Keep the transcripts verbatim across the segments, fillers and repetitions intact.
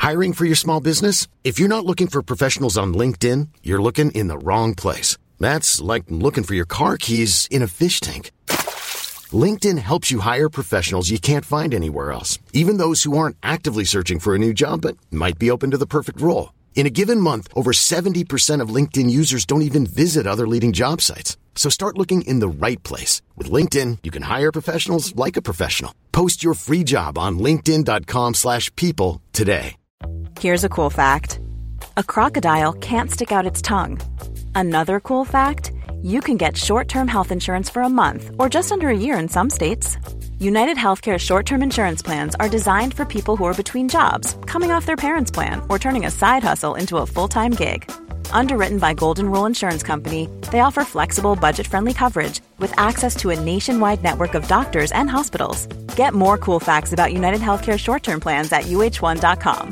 Hiring for your small business? If you're not looking for professionals on LinkedIn, you're looking in the wrong place. That's like looking for your car keys in a fish tank. LinkedIn helps you hire professionals you can't find anywhere else, even those who aren't actively searching for a new job but might be open to the perfect role. In a given month, over seventy percent of LinkedIn users don't even visit other leading job sites. So start looking in the right place. With LinkedIn, you can hire professionals like a professional. Post your free job on linkedin dot com slash people today. Here's a cool fact. A crocodile can't stick out its tongue. Another cool fact, you can get short-term health insurance for a month or just under a year in some states. United Healthcare short-term insurance plans are designed for people who are between jobs, coming off their parents' plan, or turning a side hustle into a full-time gig. Underwritten by Golden Rule Insurance Company, they offer flexible, budget-friendly coverage with access to a nationwide network of doctors and hospitals. Get more cool facts about United Healthcare short-term plans at u h one dot com.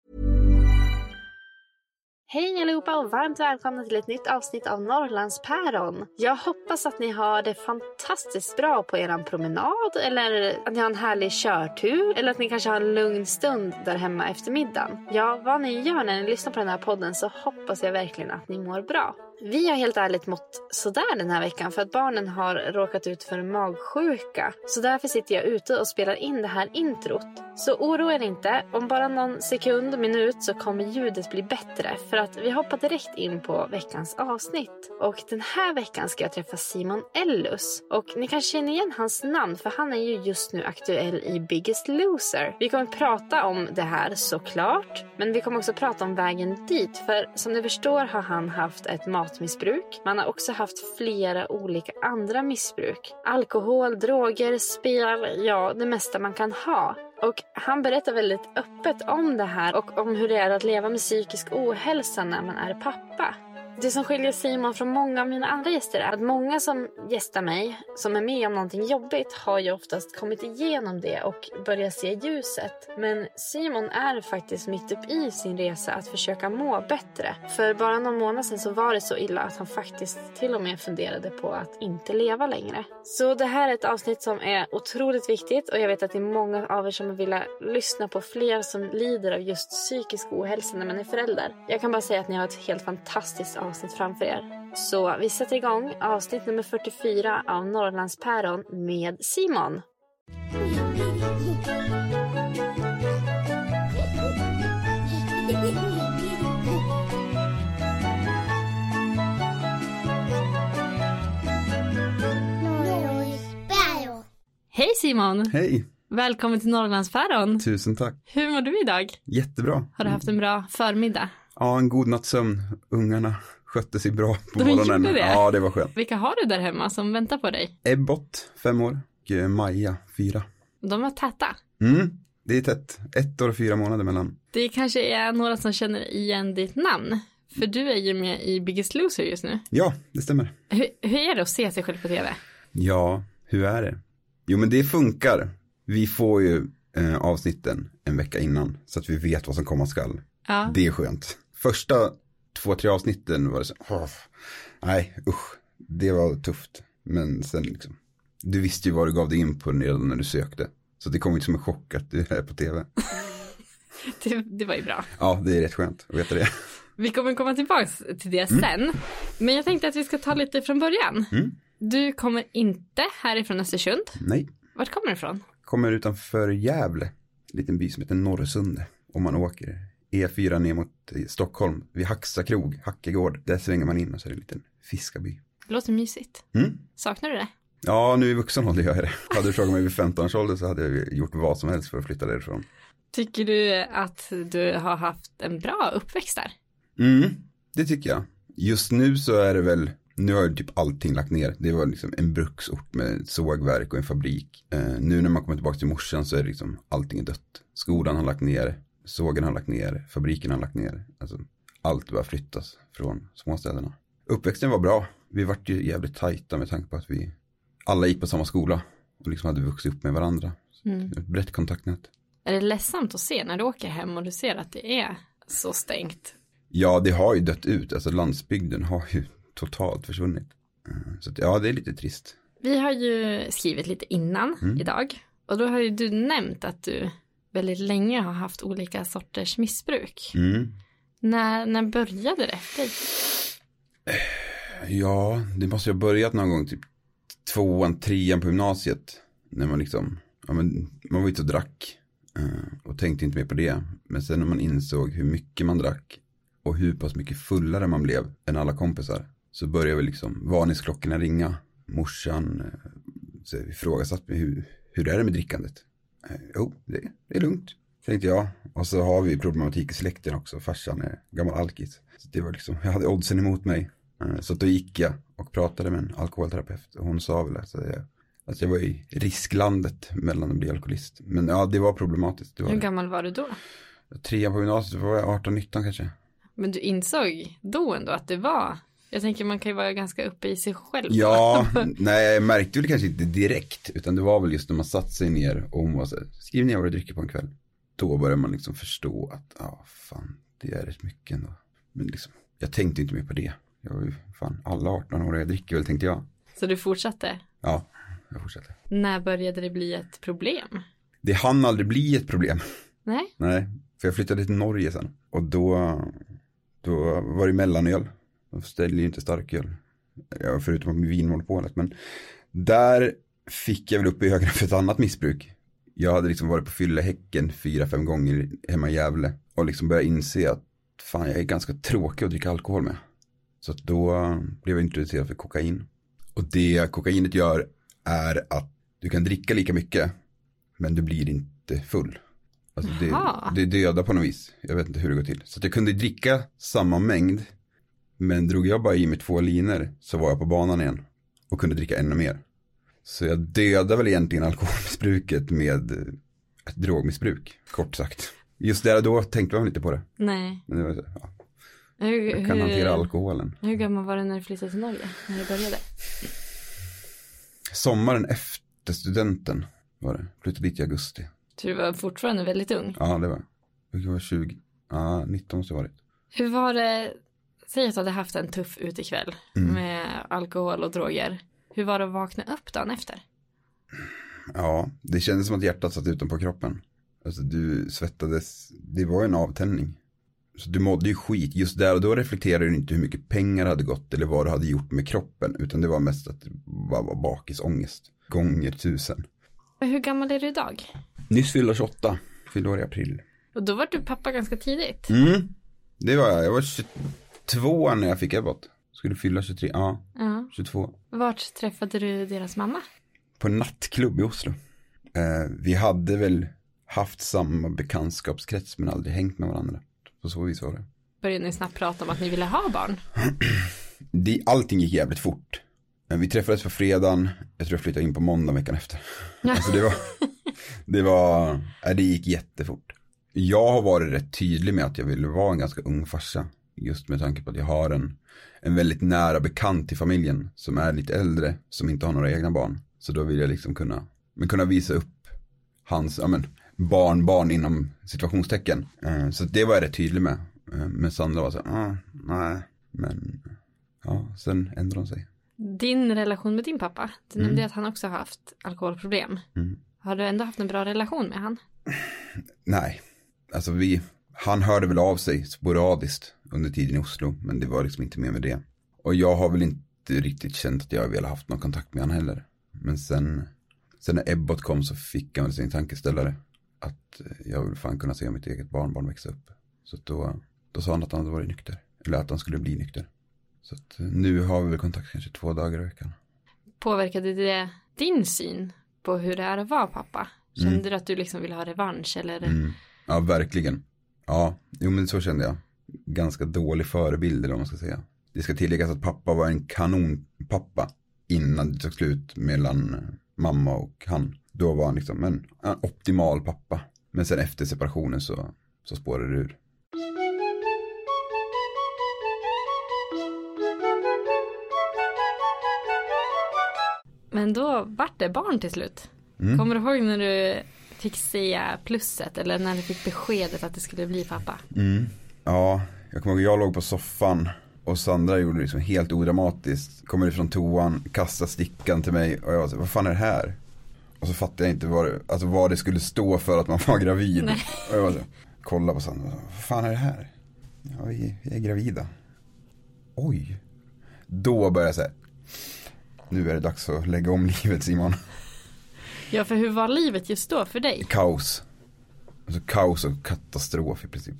Hej allihopa och varmt välkomna till ett nytt avsnitt av Norrlandspäron. Jag hoppas att ni har det fantastiskt bra på eran promenad, eller att ni har en härlig körtur, eller att ni kanske har en lugn stund där hemma efter middagen. Ja, vad ni gör när ni lyssnar på den här podden så hoppas jag verkligen att ni mår bra. Vi har helt ärligt mått sådär den här veckan för att barnen har råkat ut för magsjuka. Så därför sitter jag ute och spelar in det här introt. Så oroa er inte, om bara någon sekund, minut så kommer ljudet bli bättre. För att vi hoppar direkt in på veckans avsnitt. Och den här veckan ska jag träffa Simon Ellus. Och ni kan känna igen hans namn för han är ju just nu aktuell i Biggest Loser. Vi kommer prata om det här såklart. Men vi kommer också prata om vägen dit. För som ni förstår har han haft ett mat missbruk. Man har också haft flera olika andra missbruk. Alkohol, droger, spel, ja det mesta man kan ha. Och han berättar väldigt öppet om det här och om hur det är att leva med psykisk ohälsa när man är pappa. Det som skiljer Simon från många av mina andra gäster är att många som gästar mig, som är med om någonting jobbigt, har ju oftast kommit igenom det och börjar se ljuset. Men Simon är faktiskt mitt upp i sin resa att försöka må bättre. För bara någon månad sedan så var det så illa att han faktiskt till och med funderade på att inte leva längre. Så det här är ett avsnitt som är otroligt viktigt och jag vet att det är många av er som vill lyssna på fler som lider av just psykisk ohälsa när man är förälder. Jag kan bara säga att ni har ett helt fantastiskt avsnitt framför er. Så vi sätter igång avsnitt nummer fyrtiofyra av Norrlandspäron med Simon. Hej Simon! Hej! Välkommen till Norrlandspäron. Tusen tack. Hur mår du idag? Jättebra. Har du haft en bra förmiddag? Ja, en god nattsömn. Ungarna skötte sig bra på De morgonen. gjorde det? Ja, det var skönt. Vilka har du där hemma som väntar på dig? Ebbot, fem år. Och Maja, fyra. De var täta. Mm, det är tätt. Ett år och fyra månader mellan. Det kanske är några som känner igen ditt namn. För du är ju med i Biggest Loser just nu. Ja, det stämmer. Hur, hur är det att se sig själv på tv? Ja, hur är det? Jo, men det funkar. Vi får ju eh, avsnitten en vecka innan. Så att vi vet vad som komma skall. Ja. Det är skönt. Första två, tre avsnitten var det så, åh, nej, usch, det var tufft. Men sen liksom, du visste ju vad du gav dig in på redan när du sökte. Så det kom inte som en chock att du är på tv. det, det var ju bra. Ja, det är rätt skönt att veta det. Vi kommer komma tillbaka till det sen. Mm. Men jag tänkte att vi ska ta lite från början. Mm. Du kommer inte härifrån Östersund. Nej. Vart kommer du ifrån? Kommer utanför Gävle. En liten by som heter Norrsunde. Om man åker E fyra ner mot Stockholm. Vid Hacksa krog, Hackegård. Där svänger man in och så är det en liten fiskarby. Det låter mysigt. Mm. Saknar du det? Ja, nu i vuxen ålder gör jag det. Hade du frågat mig vid femton års ålder så hade jag gjort vad som helst för att flytta därifrån. Tycker du att du har haft en bra uppväxt där? Mm, det tycker jag. Just nu så är det väl, nu har typ allting lagt ner. Det var liksom en bruksort med sågverk och en fabrik. Eh, nu när man kommer tillbaka till morsan så är det liksom allting är dött. Skolan har lagt ner, sågen har lagt ner, fabriken har lagt ner. Alltså allt bara flyttas från småstäderna. Uppväxten var bra. Vi var ju jävligt tajta med tanke på att vi alla gick på samma skola och liksom hade vuxit upp med varandra. Mm. Ett brett kontaktnät. Är det ledsamt att se när du åker hem och du ser att det är så stängt? Ja, det har ju dött ut. Alltså landsbygden har ju totalt försvunnit. Så att, ja, det är lite trist. Vi har ju skrivit lite innan mm. idag. Och då har ju du nämnt att du väldigt länge har haft olika sorters missbruk. Mm. När, när började det för dig? Ja, det måste ju ha börjat någon gång typ tvåan, trean på gymnasiet. När man liksom, ja men man var ute och drack eh, och tänkte inte mer på det. Men sen när man insåg hur mycket man drack och hur pass mycket fullare man blev än alla kompisar, så började väl liksom varningsklockorna ringa. Morsan eh, så ifrågasatt mig, hur, hur är det med drickandet? Eh, jo, det, det är lugnt, tänkte jag. Och så har vi problematik i släkten också. Farsan är gammal alkis. Så det var liksom, jag hade oddsen emot mig. Så då gick jag och pratade med en alkoholterapeut. Och hon sa väl att jag, att jag var i risklandet mellan att bli alkoholist. Men ja, det var problematiskt. Det var Hur det. gammal var du då? Trean på gymnasiet var jag arton nitton kanske. Men du insåg då ändå att det var... Jag tänker man kan ju vara ganska uppe i sig själv. Ja, nej jag märkte väl kanske inte direkt. Utan det var väl just när man satt sig ner och hon var så här, skriv ner vad du dricker på en kväll. Då började man liksom förstå att, ja fan, det är rätt mycket ändå. Men liksom, jag tänkte inte mer på det. Jag var ju fan alla arton år jag dricker väl, tänkte jag. Så du fortsatte? Ja, jag fortsatte. När började det bli ett problem? Det hann aldrig bli ett problem. Nej? Nej, för jag flyttade till Norge sen. Och då, då var det mellanöl. De ställde ju inte starköl. Ja, förutom vinmonopolet. Men där fick jag väl upp i ögonen för ett annat missbruk. Jag hade liksom varit på Fyllehäcken fyra, fem gånger hemma i Gävle. Och liksom började inse att fan, jag är ganska tråkig att dricka alkohol med. Så att då blev jag introducerad för kokain. Och det kokainet gör är att du kan dricka lika mycket, men du blir inte full. Alltså det, det är döda på något vis. Jag vet inte hur det går till. Så att jag kunde dricka samma mängd, men drog jag bara i mig två liner så var jag på banan igen. Och kunde dricka ännu mer. Så jag dödade väl egentligen alkoholmissbruket med ett drogmissbruk, kort sagt. Just där och då tänkte man lite på det. Nej. Men det var så, ja. Hur, jag kan hur, hantera alkoholen. Hur gammal var du när du flyttade till Norge? När det började? Sommaren efter studenten var det. Flyttade dit i augusti. Så du var fortfarande väldigt ung? Ja, det var. Jag var tjugo. Ja, nitton måste jag varit. Hur var det? Säg att du hade haft en tuff utekväll mm. med alkohol och droger. Hur var det att vakna upp dagen efter? Ja, det kändes som att hjärtat satt utanpå kroppen. Alltså du svettades. Det var en avtändning. Så du mådde ju skit. Just där och då reflekterade du inte hur mycket pengar hade gått eller vad du hade gjort med kroppen. Utan det var mest att det bara var bakisångest. Gånger tusen. Och hur gammal är du idag? Nyss fyllde tjugoåtta. Fyllde år i april. Och då var du pappa ganska tidigt. Mm, det var jag. Jag var tjugotvå när jag fick Ebbot. Skulle fylla tjugotre. Ja, ja. tjugotvå. Vart träffade du deras mamma? På en nattklubb i Oslo. Eh, vi hade väl haft samma bekantskapskrets men aldrig hängt med varandra. På så vis var det. Började ni snabbt prata om att ni ville ha barn? det, allting gick jävligt fort. Vi träffades på fredagen. Jag tror jag flyttade in på måndag veckan efter. alltså det var, det var, äh, det gick jättefort. Jag har varit rätt tydlig med att jag ville vara en ganska ung farsa. Just med tanke på att jag har en, en väldigt nära bekant i familjen. Som är lite äldre. Som inte har några egna barn. Så då vill jag liksom kunna, men kunna visa upp hans, ja men, barn, barn inom situationstecken. Så det var jag rätt tydlig med. Men Sandra var så ah, nej, men ja, sen ändrade hon sig. Din relation med din pappa, du mm. nämnde att han också har haft alkoholproblem. Mm. Har du ändå haft en bra relation med han? Nej, alltså vi, han hörde väl av sig sporadiskt under tiden i Oslo, men det var liksom inte mer med det. Och jag har väl inte riktigt känt att jag ville haft någon kontakt med han heller. Men sen, sen när Ebbot kom så fick han väl sin tankeställare. Att jag vill fan kunna se mitt eget barnbarn växa upp. Så då, då sa han att han hade varit nykter. Eller att han skulle bli nykter. Så att nu har vi väl kontakt kanske två dagar i veckan. Påverkade det din syn på hur det är att vara pappa? Kände mm. du att du liksom ville ha revansch? Eller? Mm. Ja, verkligen. Ja, jo, men så kände jag. Ganska dålig förebild eller vad man ska säga. Det ska tilläggas att pappa var en kanonpappa innan det tog slut mellan mamma och han. Då var han liksom en, en optimal pappa. Men sen efter separationen så, så spårade det ur. Men då vart det barn till slut. Mm. Kommer du ihåg när du fick se plusset eller när du fick beskedet att det skulle bli pappa? Mm. Ja, jag kommer ihåg jag låg på soffan och Sandra gjorde det liksom helt odramatiskt. Kommer ifrån toan, kastade stickan till mig och jag var så, vad fan är det här? Och så fattade jag inte vad det, alltså vad det skulle stå för att man var gravid. Nej. Och jag var så, kolla på Sandra, vad fan är det här? Ja, vi, vi är gravida. Oj. Då började jag säga, nu är det dags att lägga om livet, Simon. Ja, för hur var livet just då för dig? Kaos. Alltså kaos och katastrof i princip.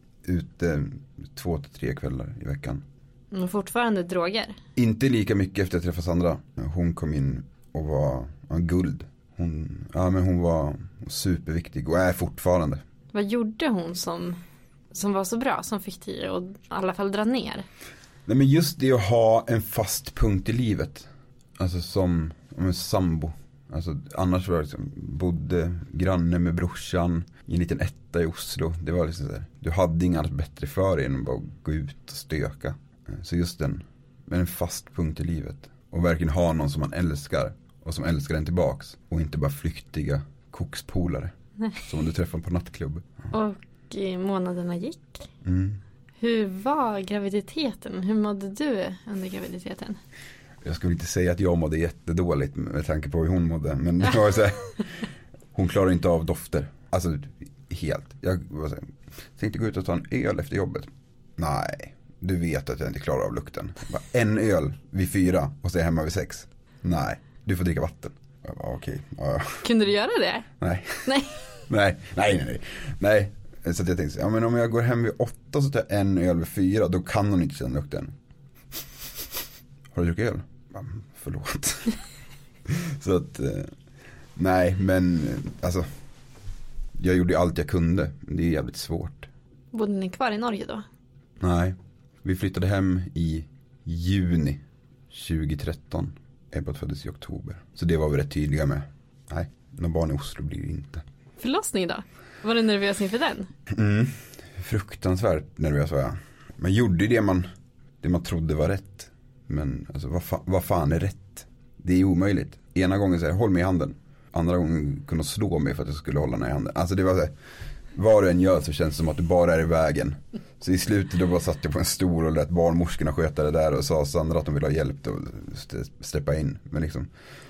Ute två till tre kvällar i veckan. Men fortfarande droger? Inte lika mycket efter att jag träffade Sandra. Hon kom in och var ja, guld. Hon, ja, men hon var superviktig och är fortfarande. Vad gjorde hon som, som var så bra, som fick dig att i alla fall dra ner? Nej, men just det att ha en fast punkt i livet. Alltså som om en sambo. Alltså annars var det liksom, bodde granne med brorsan i en liten etta i Oslo. Det var liksom så här, du hade inget annat bättre för dig än att bara gå ut och stöka. Så just den, med en fast punkt i livet. Och verkligen ha någon som man älskar och som älskar den tillbaks. Och inte bara flyktiga kokspolare. Som om du träffar på nattklubb. Och eh, månaderna gick. Mm. Hur var graviditeten? Hur mådde du under graviditeten? Jag skulle inte säga att jag mådde jättedåligt med tanke på hur hon mådde. Men det var så här, hon klarar inte av dofter. Alltså helt. Jag var så här, tänkte gå ut och ta en öl efter jobbet. Nej, du vet att jag inte klarar av lukten. Bara en öl vid fyra och så är jag hemma vid sex. Nej, du får dricka vatten. Jag bara, okej. Ja. Kunde du göra det? Nej. Nej. nej, nej, nej, nej. Så att jag tänkte, ja men om jag går hem vid åtta så tar jag en öl vid fyra, då kan hon inte känna lukten. Har du druckit öl? Ja, förlåt. Så att, nej, men alltså, jag gjorde allt jag kunde. Det är jävligt svårt. Bodde ni kvar i Norge då? Nej, vi flyttade hem i juni tjugohundratretton. Ebbot föddes i oktober. Så det var vi rätt tydliga med. Nej, några barn i Oslo blir det inte. Förlossning då? Var du nervös inför den? Mm, fruktansvärt nervös var jag. Man gjorde det man, det man trodde var rätt. Men alltså, vad, fa- vad fan är rätt? Det är omöjligt. Ena gången säger håll mig i handen. Andra gången kunde slå mig för att jag skulle hålla den i handen. Alltså det var så här, vad du än gör så känns det som att du bara är i vägen. Så i slutet då bara satt jag på en stol och lät barnmorskorna sköta det där och sa Sandra att de ville ha hjälp att släppa in. Men liksom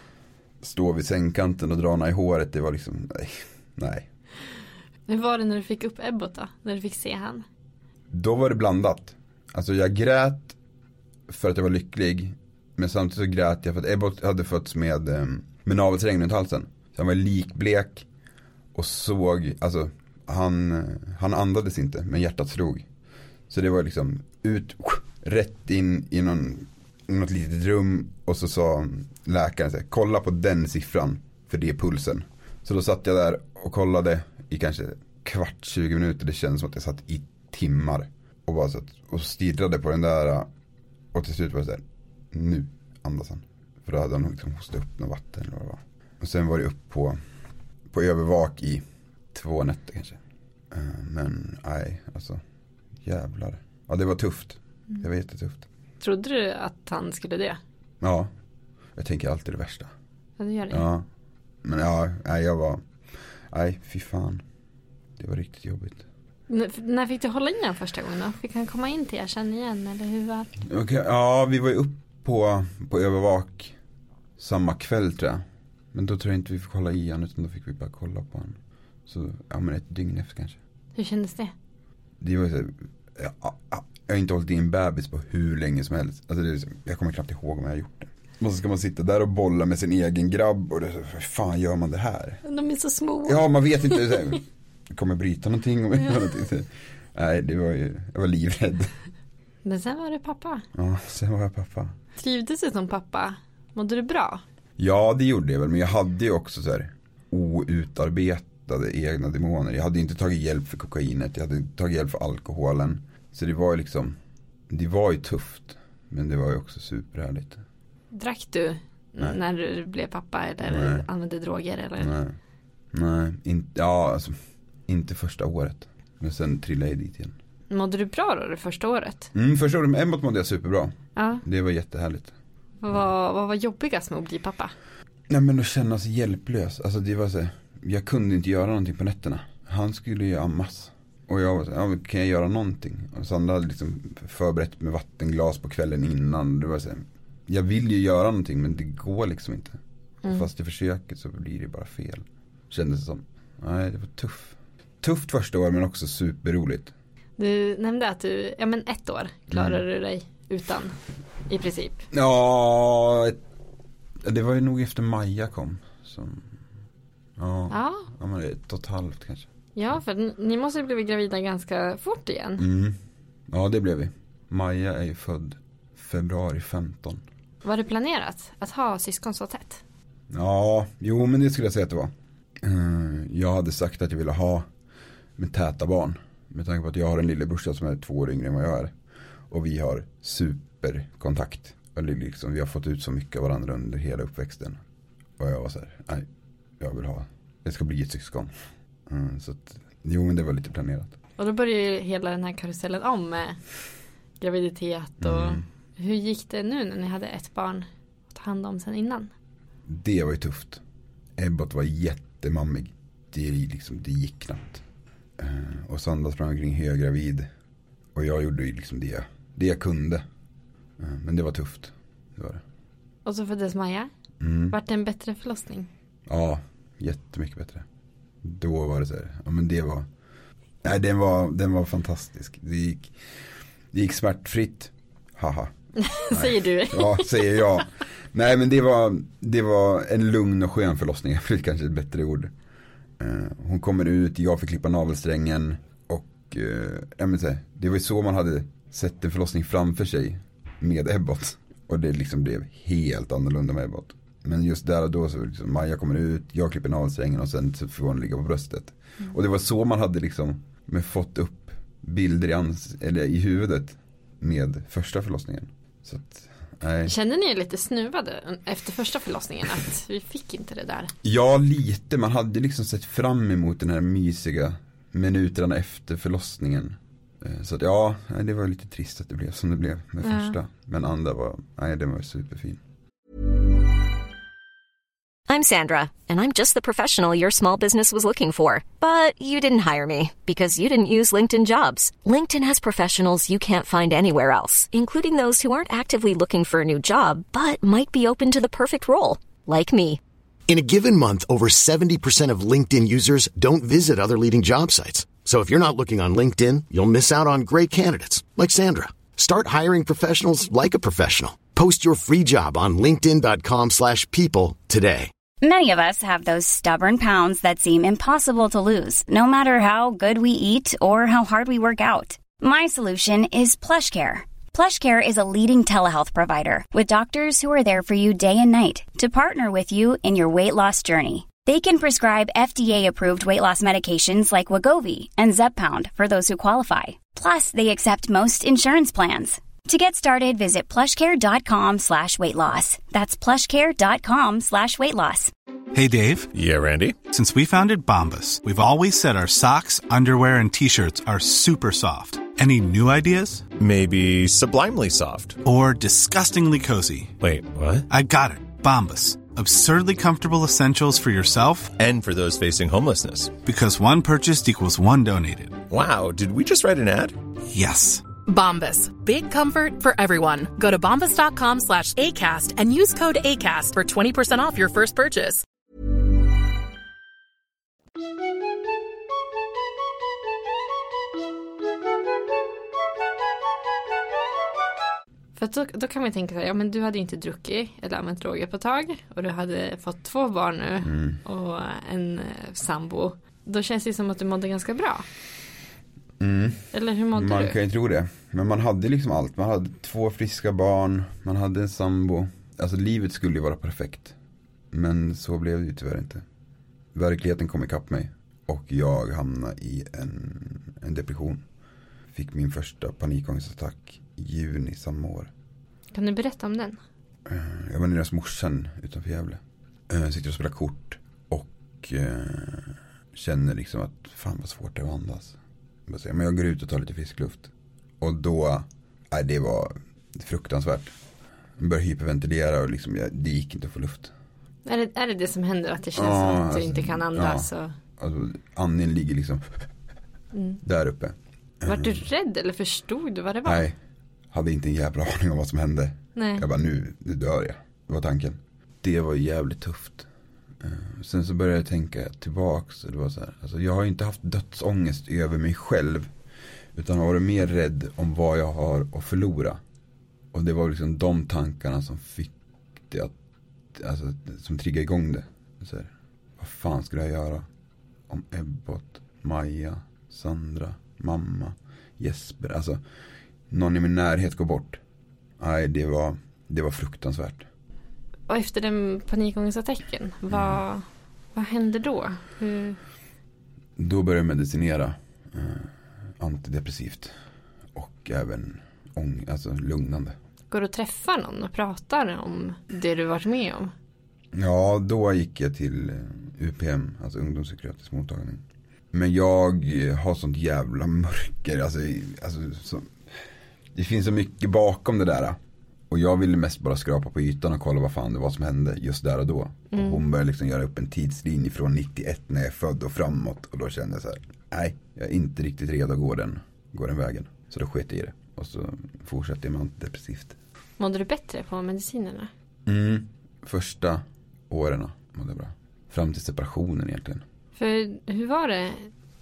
stå vid sängkanten och dra i håret, det var liksom, nej, nej. Hur var det när du fick upp Ebbot då? När du fick se han? Då var det blandat. Alltså jag grät för att jag var lycklig. Men samtidigt så grät jag för att Ebbot hade fötts med, med navelsträng runt halsen. Så han var likblek och såg, alltså han, han andades inte, men hjärtat slog. Så det var liksom ut, rätt in i någon, något litet rum. Och så sa läkaren så här, kolla på den siffran, för det är pulsen. Så då satt jag där och kollade i kanske kvart, tjugo minuter. Det kändes som att jag satt i timmar och bara satt och stirrade på den där. Och till slut var det så här, nu andas han. För då hade han liksom hostat upp något vatten eller vad det var. Och sen var det upp på, på övervak i två nätter kanske. Men nej, alltså jävlar. Ja, det var tufft. Det var jättetufft. Trodde du att han skulle dö? Ja, jag tänker alltid det värsta. Ja, det gör det. Ja, men ja, nej, jag var, nej, fy fan. Det var riktigt jobbigt. N- när fick du hålla in den första gången då? Fick han komma in till er sen igen, eller hur var det? Okay, ja, vi var ju upp på, på övervak samma kväll tror jag. Men då tror jag inte vi fick hålla i han, utan då fick vi bara kolla på han. Så, ja men ett dygn efter kanske. Hur kändes det? Det var så här, ja, ja, jag har inte hållit i en bebis på hur länge som helst. Alltså det är så, jag kommer knappt ihåg om jag har gjort det. Och så ska man sitta där och bolla med sin egen grabb. Och det är så, hur fan gör man det här? De är så små. Ja, man vet inte. Så här, kommer bryta någonting. Och, ja. någonting. Nej, det var ju, jag var livrädd. Men sen var det pappa. Ja, sen var jag pappa. Trivdes du som pappa? Mådde du bra? Ja, det gjorde jag väl. Men jag hade ju också så här outarbetade egna demoner. Jag hade inte tagit hjälp för kokainet. Jag hade inte tagit hjälp för alkoholen. Så det var ju liksom, det var ju tufft. Men det var ju också superhärligt. Drack du Nej. när du blev pappa eller Nej. använde droger eller? Nej, Nej. In, ja, alltså, inte första året. Men sen trillade jag dit igen. Mådde du bra då det första året? Mm, första året med Ebbot mådde jag superbra. Ja. Det var jättehärligt. Vad var, vad var jobbigast med att bli pappa? Nej, men att känna sig hjälplös. Alltså det var så, jag kunde inte göra någonting på nätterna. Han skulle ju ammas. Och jag var så, ja, kan jag göra någonting? Och Sandra hade liksom förberett med vattenglas på kvällen innan. Det var så, jag vill ju göra någonting men det går liksom inte. Mm. Fast i försöket så blir det bara fel. Kändes det som. Nej, det var tuff. Tufft första år men också superroligt. Du nämnde att du, ja men ett år klarade mm. du dig utan i princip. Ja, det var ju nog efter Maja kom. Som, ja, ja. ja men ett och ett halvt kanske. Ja, för ni måste ju bli gravida ganska fort igen. Mm. Ja, det blev vi. Maja är ju född februari femton. Var det planerat att ha syskon så tätt? Ja, jo men det skulle jag säga att det var. Jag hade sagt att jag ville ha med täta barn. Med tanke på att jag har en lillebrorsa som är två år yngre än vad jag är. Och vi har superkontakt. Eller liksom, vi har fått ut så mycket av varandra under hela uppväxten. Och jag var så här, nej, jag vill ha, det ska bli ett syskon. Mm, så att, jo men det var lite planerat. Och då började ju hela den här karusellen om med graviditet och mm. hur gick det nu när ni hade ett barn att ta hand om sen innan? Det var ju tufft. Ebbot var jättemammig. Det, liksom, det gick knappt. Uh, och Sandra sprang kring höggravid. Och jag gjorde ju liksom det, det jag kunde. Uh, men det var tufft. Det var det. Och så föddes Maja. Mm. Vart det en bättre förlossning? Ja, jättemycket bättre. Då var det så här. Ja men det var. Nej den var, den var fantastisk. Det gick, det gick smärtfritt. Haha. Säger du? Ja, säger jag. Nej men det var, det var en lugn och skön förlossning. Det är kanske ett bättre ord. Uh, hon kommer ut, jag fick klippa navelsträngen. Och uh, ja, men så här, det var ju så man hade sett en förlossning framför sig med Ebbot. Och det liksom blev helt annorlunda med Ebbot. Men just där och då så liksom, Maja kommer ut, jag klipper navelsträngen och sen så får hon ligga på bröstet. Mm. Och det var så man hade liksom med fått upp bilder i, ans- eller i huvudet med första förlossningen. Så att, nej. Kände ni lite snuvade efter första förlossningen att vi fick inte det där? Ja, lite. Man hade liksom sett fram emot den här mysiga minuterna efter förlossningen. Så att ja, det var lite trist att det blev som det blev med ja. första. Men andra var, nej, den var superfin. I'm Sandra, and I'm just the professional your small business was looking for. But you didn't hire me because you didn't use LinkedIn Jobs. LinkedIn has professionals you can't find anywhere else, including those who aren't actively looking for a new job, but might be open to the perfect role, like me. In a given month, over seventy percent of LinkedIn users don't visit other leading job sites. So if you're not looking on LinkedIn, you'll miss out on great candidates, like Sandra. Start hiring professionals like a professional. Post your free job on linkedin.com slash people today. Many of us have those stubborn pounds that seem impossible to lose, no matter how good we eat or how hard we work out. My solution is PlushCare. PlushCare is a leading telehealth provider with doctors who are there for you day and night to partner with you in your weight loss journey. They can prescribe F D A-approved weight loss medications like Wegovy and Zepbound for those who qualify. Plus, they accept most insurance plans. To get started, visit plushcare.com slash weight loss. That's plushcare.com slash weight loss. Hey, Dave. Yeah, Randy. Since we founded Bombas, we've always said our socks, underwear, and T-shirts are super soft. Any new ideas? Maybe sublimely soft. Or disgustingly cozy. Wait, what? I got it. Bombas. Absurdly comfortable essentials for yourself and for those facing homelessness. Because one purchased equals one donated. Wow, did we just write an ad? Yes. Bombas. Big comfort for everyone. Go to bombas.com slash ACAST and use code ACAST for twenty percent off your first purchase. För då, då kan man tänka sig, ja men du hade inte druckit eller använt droger på tag och du hade fått två barn nu mm. och en sambo. Då känns det som att du mådde ganska bra. Mm. Eller hur mådde man du? Man kan ju tro det. Men man hade liksom allt. Man hade två friska barn. Man hade en sambo. Alltså livet skulle ju vara perfekt. Men så blev det ju tyvärr inte. Verkligheten kom ikapp mig. Och jag hamnade i en, en depression. Fick min första panikångestattack i juni samma år. Kan du berätta om den? Jag var nere hos morsan utanför Gävle. Jag sitter och spelar kort. Och känner liksom att fan vad svårt det är att andas. Men jag går ut och tar lite fiskluft. Och då, nej, det var fruktansvärt. Jag började hyperventilera och liksom, jag, det gick inte att få luft. Är det, är det det som händer? Att det känns ja, som att alltså, du inte kan andas? Ja. Och... Alltså, andningen ligger liksom mm. där uppe. Var du rädd eller förstod du vad det var? Nej, hade inte en jävla aning om vad som hände. Nej. Jag bara, nu, nu dör jag. Det var tanken. det var jävligt tufft. Sen så började jag tänka tillbaks. Det var så här, alltså jag har inte haft dödsångest över mig själv, utan har varit mer rädd om vad jag har att förlora. Och det var liksom de tankarna som fick det att, alltså, som triggade igång det. Så här, vad fan skulle jag göra om Ebbot, Maja, Sandra, mamma, Jesper, alltså någon i min närhet går bort. Nej, det var, det var fruktansvärt. Och efter den panikångestattacken, vad, mm. vad hände då? Hur... Då började jag medicinera eh, antidepressivt och även ång, alltså lugnande. Går du att träffa någon och pratar om det du varit med om? Ja, då gick jag till U P M, alltså ungdomspsykiatrisk mottagning. Men jag har sånt jävla mörker, alltså, alltså så, det finns så mycket bakom det där. Och jag ville mest bara skrapa på ytan och kolla vad fan det var som hände just där och då. Mm. Och hon började liksom göra upp en tidslinje från nittioett när jag är född och framåt. Och då kände jag så här, nej, jag är inte riktigt redo att gå den, gå den vägen. Så då sket jag i det. Och så fortsatte jag med antidepressivt. Mådde du bättre på medicinerna? Mm, första åren mådde jag bra. Fram till separationen egentligen. För hur var det?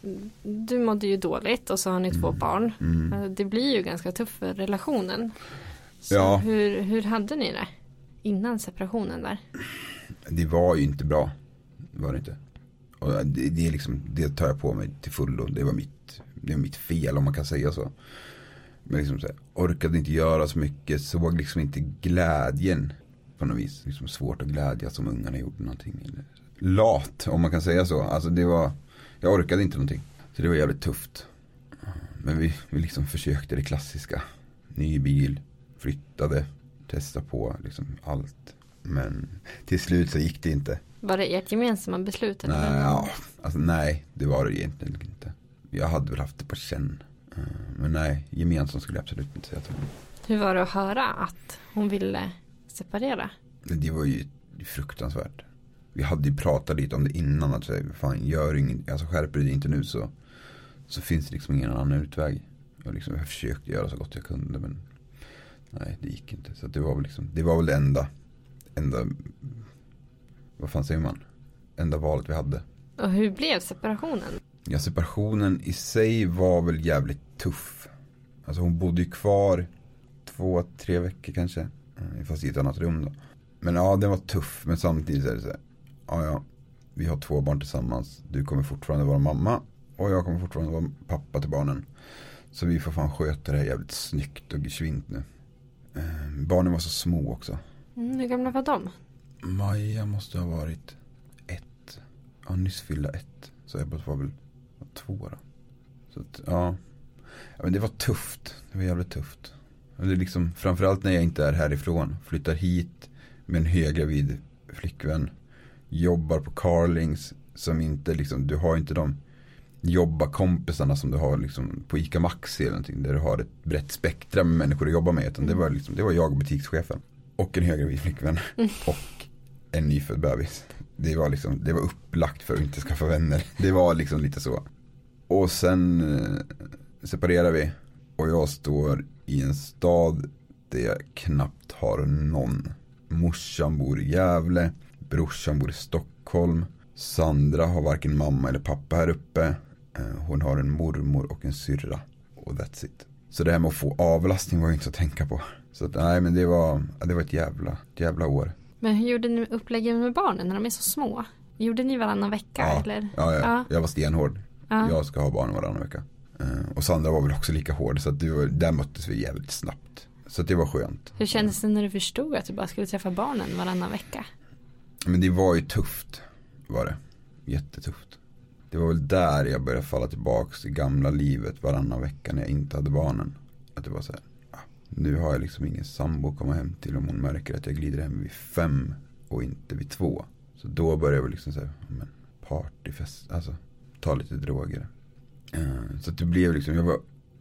Du mådde ju dåligt och så har ni två mm. barn. Mm. Det blir ju ganska tufft för relationen. Så ja. hur, hur hade ni det innan separationen där? Det var ju inte bra. Det var det inte. Och det, det, är liksom, det tar jag på mig till fullo. Det var mitt, det var mitt fel om man kan säga så. Men liksom så här, orkade inte göra så mycket. Såg liksom inte glädjen på något vis. Liksom svårt att glädja som ungarna gjorde någonting. Eller lat om man kan säga så. Alltså det var, jag orkade inte någonting. Så det var jävligt tufft. Men vi, vi liksom försökte det klassiska. Ny bil. Flyttade, testade på liksom allt. Men till slut så gick det inte. Var det ert gemensamma beslut? Eller? Nej, ja, alltså, nej, det var det egentligen inte. Jag hade väl haft det på känn. Men nej, gemensamt skulle jag absolut inte säga till. Hur var det att höra att hon ville separera? Det var ju fruktansvärt. Vi hade ju pratat lite om det innan. Att säga, fan, gör inget, alltså skärper det inte nu så, så finns det liksom ingen annan utväg. Jag, liksom, jag försökte göra så gott jag kunde, men nej, det gick inte. Så det var väl liksom, det var väl det enda, enda, vad fan säger man? Enda valet vi hade. Och hur blev separationen? Ja, separationen i sig var väl jävligt tuff. Alltså hon bodde ju kvar två, tre veckor kanske. Fast i ett annat rum då. Men ja, det var tuff. Men samtidigt är det så här, ja, ja, vi har två barn tillsammans. Du kommer fortfarande vara mamma. Och jag kommer fortfarande vara pappa till barnen. Så vi får fan sköta det här jävligt snyggt och svint nu. Eh, barnen var så små också. Mm, hur gamla var de? Maja måste ha varit ett. Ja, nyss fyllda ett. Så Ebbot var väl två då. Så att, ja. ja. Men det var tufft. Det var jävligt tufft. Och det är liksom, framförallt när jag inte är härifrån. Flyttar hit med en höggravid flickvän. Jobbar på Carlings. Som inte liksom, du har inte de jobbarkompisarna som du har liksom på Ica Maxi eller någonting. Där du har ett brett spektra med människor att jobba med. Utan det var liksom, det var jag och butikschefen. Och en höggravid flickvän. Mm. Och en nyfödd bebis. Det var liksom, det var upplagt för att inte skaffa vänner. Det var liksom lite så. Och sen eh, separerar vi. Och jag står i en stad där jag knappt har någon. Morsan bor i Gävle. Brorsan bor i Stockholm. Sandra har varken mamma eller pappa här uppe. Eh, hon har en mormor och en syrra. Och that's it. Så det här med att få avlastning var ju inte att tänka på. Så att, nej, men det var, det var ett jävla, ett jävla år. Men hur gjorde ni uppläggen med barnen när de är så små? Gjorde ni varannan vecka? Ja, eller? Ja, ja, ja. Jag var stenhård. Ja. Jag ska ha barnen varannan vecka. Uh, och Sandra var väl också lika hård. Så att det var, där möttes vi jävligt snabbt. Så att det var skönt. Hur kändes det när du förstod att du bara skulle träffa barnen varannan vecka? Men det var ju tufft. Var det. Jättetufft. Det var väl där jag började falla tillbaka till gamla livet varannan vecka när jag inte hade barnen. Att det var så här. Nu har jag liksom ingen sambo att komma hem till om hon märker att jag glider hem vid fem och inte vid två. Så då började jag liksom säga, men partyfest, alltså ta lite droger. Uh, så det blev liksom, jag var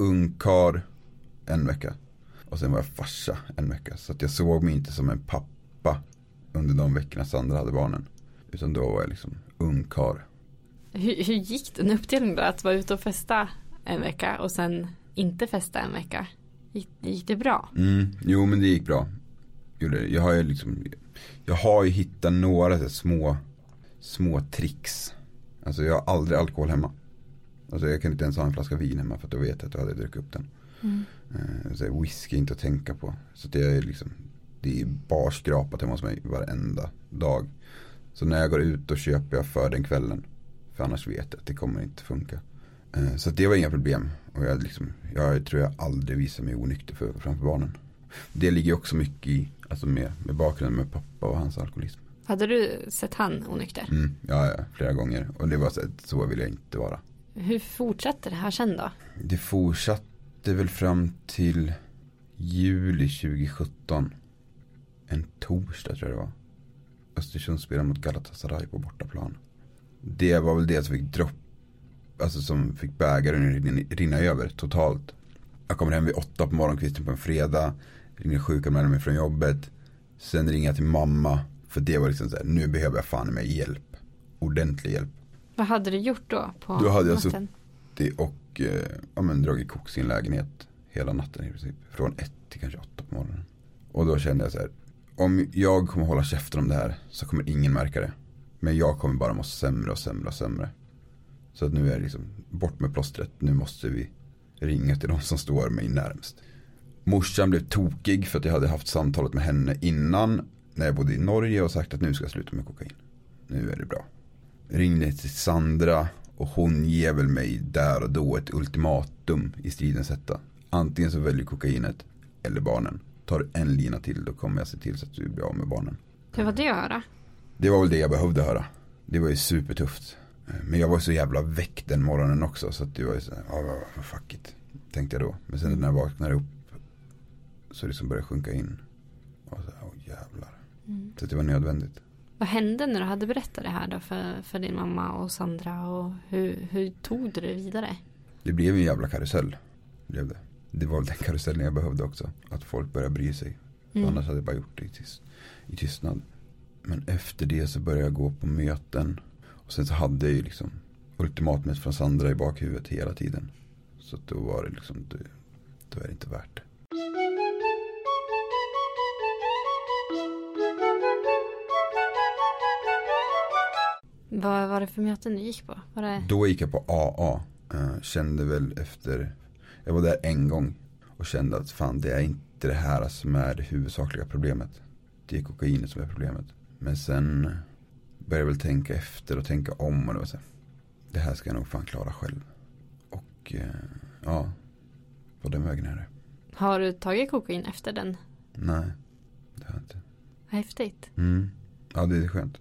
ungkar en vecka och sen var jag farsa en vecka. Så att jag såg mig inte som en pappa under de veckorna Sandra hade barnen. Utan då var jag liksom ungkar. Hur, hur gick den uppdelningen då? Att vara ute och festa en vecka och sen inte festa en vecka? Gick, gick det bra? Mm, jo, men det gick bra. gjorde det. Jag har ju liksom, jag har ju hittat några så här, små, små tricks. Alltså jag har aldrig alkohol hemma. Alltså jag kan inte ens ha en flaska vin hemma för att då vet jag att jag hade druckit upp den. Mm. Eh, så här, whisky inte att tänka på. Så det är liksom, det är bara skrapat hemma hos mig varenda dag. Så när jag går ut då köper jag för den kvällen. För annars vet jag att det kommer inte funka. Eh, så det var inga problem. Och jag, liksom, jag tror jag aldrig visar mig onykter för, framför barnen. Det ligger också mycket i, alltså med, med bakgrunden med pappa och hans alkoholism. Hade du sett han onykter? Mm, ja, ja, flera gånger. Och det var så, så vill jag inte vara. Hur fortsatte det här sen då? Det fortsatte väl fram till juli tjugohundrasjutton. En torsdag tror jag det var. Östersund spelade mot Galatasaray på bortaplan. Det var väl det som fick dropp. Alltså som fick bägaren rinna över totalt. Jag kommer hem vid åtta på morgonkvisten på en fredag. Ringer sjukanmälan mig från jobbet. Sen ringer jag till mamma. För det var liksom så här, nu behöver jag fan med hjälp. Ordentlig hjälp. Vad hade du gjort då på Då hade jag natten? suttit och eh, ja, men, dragit koks i en lägenhet hela natten i princip. Från ett till kanske åtta på morgonen. Och då kände jag så här, om jag kommer hålla käften om det här så kommer ingen märka det. Men jag kommer bara må sämre och sämre och sämre. Så att nu är det liksom bort med plåstret. Nu måste vi ringa till de som står mig närmast. Morsan blev tokig för att jag hade haft samtalet med henne innan när jag bodde i Norge och sagt att nu ska jag sluta med kokain. Nu är det bra. Ringde till Sandra och hon ger väl mig där och då ett ultimatum i stridens hetta. Antingen så väljer kokainet eller barnen. Tar en lina till då kommer jag se till så att du blir av med barnen. Hur var det att höra? Det var väl det jag behövde höra. Det var ju supertufft. Men jag var så jävla väck den morgonen också så att det var ju så här, ja, fuck it, tänkte jag då. Men sen när jag vaknade upp så det som började sjunka in. Och så här, åh jävlar. Mm. Så det var nödvändigt. Vad hände när du hade berättat det här då för, för din mamma och Sandra och hur, hur tog du det vidare? Det blev en jävla karusell. Blev det. Det var väl den karusellen jag behövde också. Att folk började bry sig. Mm. Annars hade jag bara gjort det i, tyst, i tystnad. Men efter det så började jag gå på möten. Och sen så hade jag ju liksom ultimatumet från Sandra i bakhuvudet hela tiden. Så då var det liksom, då, då är det inte värt det. Vad var det för möten du gick på? Var det... Då gick jag på A A. Uh, kände väl efter, jag var där en gång och kände att fan det är inte det här som är det huvudsakliga problemet. Det är kokainet som är problemet. Men sen började jag väl tänka efter och tänka om och det var så här, det här ska jag nog fan klara själv. Och uh, ja, på den vägen är det. Har du tagit kokain efter den? Nej, det har jag inte. Häftigt. Mm. Ja, det är skönt.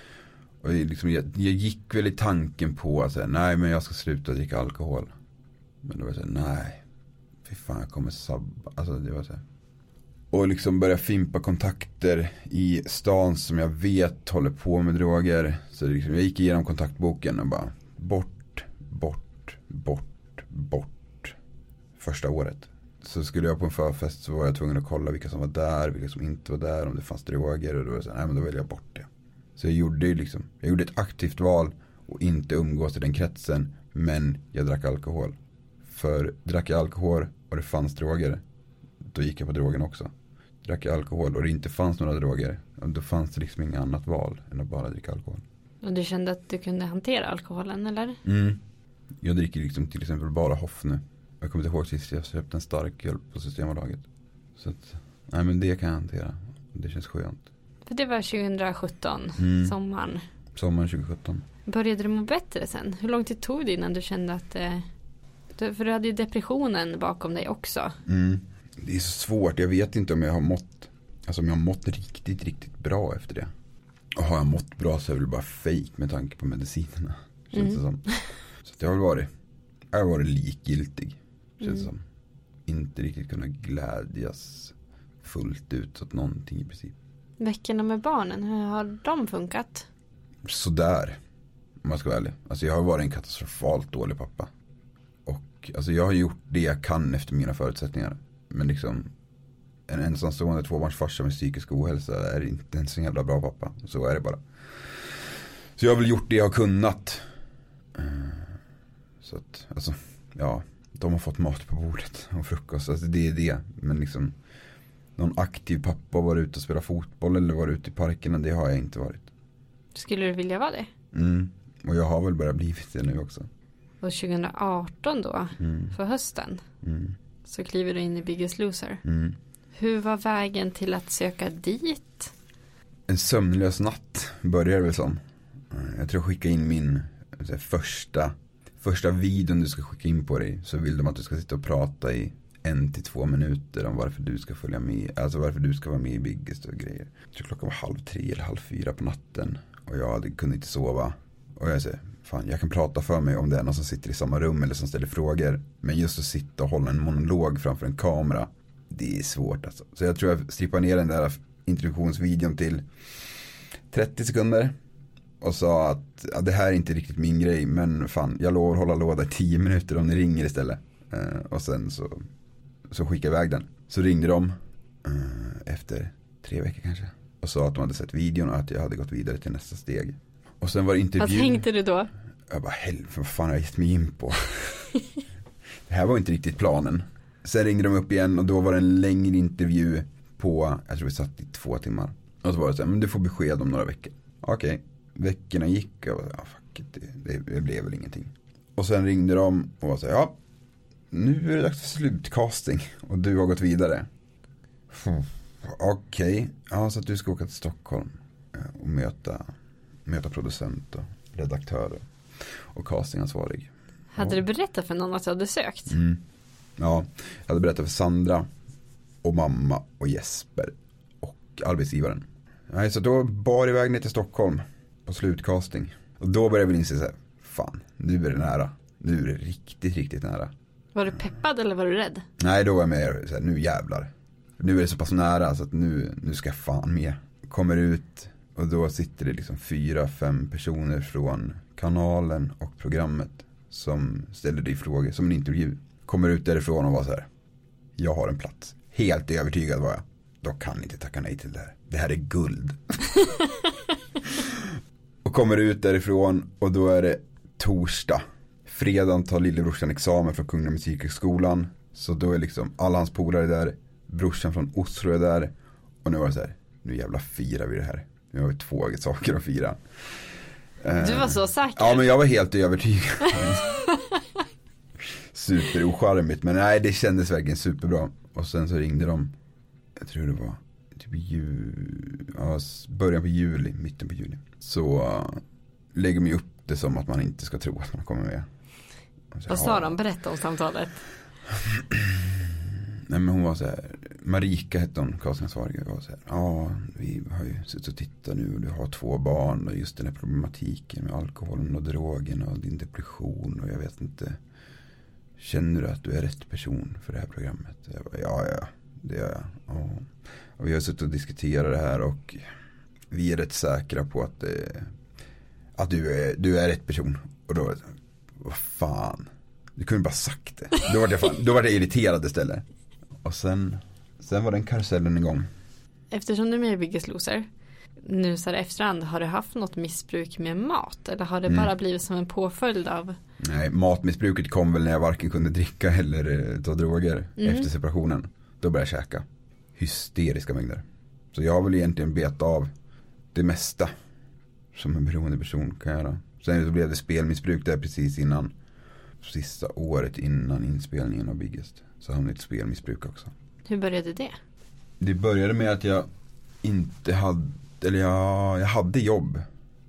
Och liksom, jag, jag gick väl i tanken på att säga, nej men jag ska sluta dricka alkohol. Men då var jag så här, nej. Fy fan, jag kommer sabba. Alltså det var så här. Och liksom börja fimpa kontakter i stan som jag vet håller på med droger. Så liksom, jag gick igenom kontaktboken och bara bort, bort, bort, bort. Första året. Så skulle jag på en förfest så var jag tvungen att kolla vilka som var där, vilka som inte var där, om det fanns droger. Och då var jag så här, nej men då väljer jag bort det. Så jag gjorde ju liksom, jag gjorde ett aktivt val och inte umgås i den kretsen, men jag drack alkohol. För drack jag alkohol och det fanns droger, då gick jag på drogen också. Drack jag alkohol och det inte fanns några droger, då fanns det liksom inget annat val än att bara dricka alkohol. Och du kände att du kunde hantera alkoholen, eller? Mm. Jag dricker liksom till exempel bara Hoff nu. Jag kommer inte ihåg sist jag köpte en stark öl på Systembolaget. Så att, nej men det kan jag hantera. Det känns skönt. För det var tjugosjutton, mm. sommaren. Sommaren tjugosjutton. Började du må bättre sen? Hur lång tid tog det innan du kände att... Eh, för du hade ju depressionen bakom dig också. Mm. Det är så svårt. Jag vet inte om jag har mått... Alltså om jag har mått riktigt, riktigt bra efter det. Och har jag mått bra så är det bara fake med tanke på medicinerna. Känns mm. det som. Så det har väl varit... Jag har varit likgiltig. Känns mm. det som. Inte riktigt kunna glädjas fullt ut åt någonting i princip. Veckorna med barnen, hur har de funkat? Sådär, om jag ska vara ärlig. Alltså jag har varit en katastrofalt dålig pappa. Och alltså jag har gjort det jag kan efter mina förutsättningar. Men liksom, en ensamstående tvåbarnsfarsa med psykisk ohälsa är inte en så jävla bra pappa. Så är det bara. Så jag har väl gjort det jag har kunnat. Så att, alltså, ja, de har fått mat på bordet och frukost. Alltså det är det, men liksom... någon aktiv pappa och varit ute och spela fotboll eller varit ute i parkerna, det har jag inte varit. Skulle du vilja vara det? Mm. Och jag har väl bara blivit det nu också. Och tjugo arton då, mm. för hösten, mm. så kliver du in i Biggest Loser. Mm. Hur var vägen till att söka dit? En sömnlös natt börjar väl som. Jag tror jag skickade in min här, första, första videon du ska skicka in på dig. Så vill de att du ska sitta och prata i en till två minuter om varför du ska följa med. Alltså varför du ska vara med i Biggest och grejer. Jag tror klockan var halv tre eller halv fyra på natten. Och jag hade, kunde inte sova. Och jag säger, fan jag kan prata för mig om det är någon som sitter i samma rum eller som ställer frågor. Men just att sitta och hålla en monolog framför en kamera, det är svårt alltså. Så jag tror jag strippar ner den där introduktionsvideon till trettio sekunder. Och sa att ja, det här är inte riktigt min grej. Men fan, jag lovar hålla låda i tio minuter om ni ringer istället. Uh, och sen så, så skickade jag iväg den. Så ringde de uh, efter tre veckor kanske. Och sa att de hade sett videon och att jag hade gått vidare till nästa steg. Och sen var det intervju. Vad tänkte du då? Jag bara, helvete, vad fan har jag gett mig in på? Det här var inte riktigt planen. Sen ringde de upp igen och då var det en längre intervju på, jag tror vi satt i två timmar. Och så var det så här, men du får besked om några veckor. Okej, okay. Veckorna gick och ja, fuck it, det, det blev väl ingenting. Och sen ringde de och var så här, ja, nu är det dags för slutcasting och du har gått vidare. Okej, okay. Ja, så att du ska åka till Stockholm och möta, möta producent och redaktör och castingansvarig. Hade du berättat för någon att du hade sökt? Mm. Ja, jag hade berättat för Sandra och mamma och Jesper och arbetsgivaren. Nej, så då bar jag iväg ner till Stockholm på slutcasting. Och då började jag inse så här, fan, nu är det nära. Nu är det riktigt, riktigt nära. Var du peppad eller var du rädd? Nej, då var jag med så här, nu jävlar. Nu är det så pass nära så att nu, nu ska jag fan med. Kommer ut och då sitter det liksom fyra, fem personer från kanalen och programmet som ställer dig frågor som en intervju. Kommer ut därifrån och var så här, jag har en plats. Helt övertygad var jag. Då kan inte tacka nej till det här. Det här är guld. Och kommer ut därifrån och då är det torsdag. Fredagen tar lillebrorsan examen från Kungliga Musikhögskolan. Så då är liksom alla hans polare där. Brorsan från Oslo är där. Och nu var det så här, nu jävla firar vi det här. Nu har vi två saker att fira. Du var så säker. Ja, men jag var helt övertygad. Super ocharmigt. Men nej, det kändes verkligen superbra. Och sen så ringde de. Jag tror det var typ jul, ja, början på juli, mitten på juli. Så uh, lägger man upp det som att man inte ska tro att man kommer med. Så, vad sa de? Berätta om samtalet. Nej, men hon var så här, Marika hette hon, castingansvarig, var så här, ja, vi har ju suttit och tittat nu och du har två barn och just den här problematiken med alkoholen och drogen och din depression och jag vet inte, känner du att du är rätt person för det här programmet? Jag bara, ja, ja, det är jag. Ja. Och vi har suttit och diskuterat det här och vi är rätt säkra på att, eh, att du, är, du är rätt person. Och då, vad fan, du kunde bara sagt det. Då var jag, fan, då var jag irriterad istället. Och sen, sen var den karusellen igång. Eftersom du är med i Biggest Loser, nu så här efterhand, har du haft något missbruk med mat? Eller har det mm. bara blivit som en påföljd av? Nej, matmissbruket kom väl när jag varken kunde dricka eller ta droger mm. efter separationen. Då började jag käka hysteriska mängder. Så jag har väl egentligen bet av det mesta som en beroende person kan göra. Sen så blev det spelmissbruk där precis innan, sista året innan inspelningen av Biggest. Så hamnade ett spelmissbruk också. Hur började det? Det började med att jag inte hade, eller jag, jag hade jobb.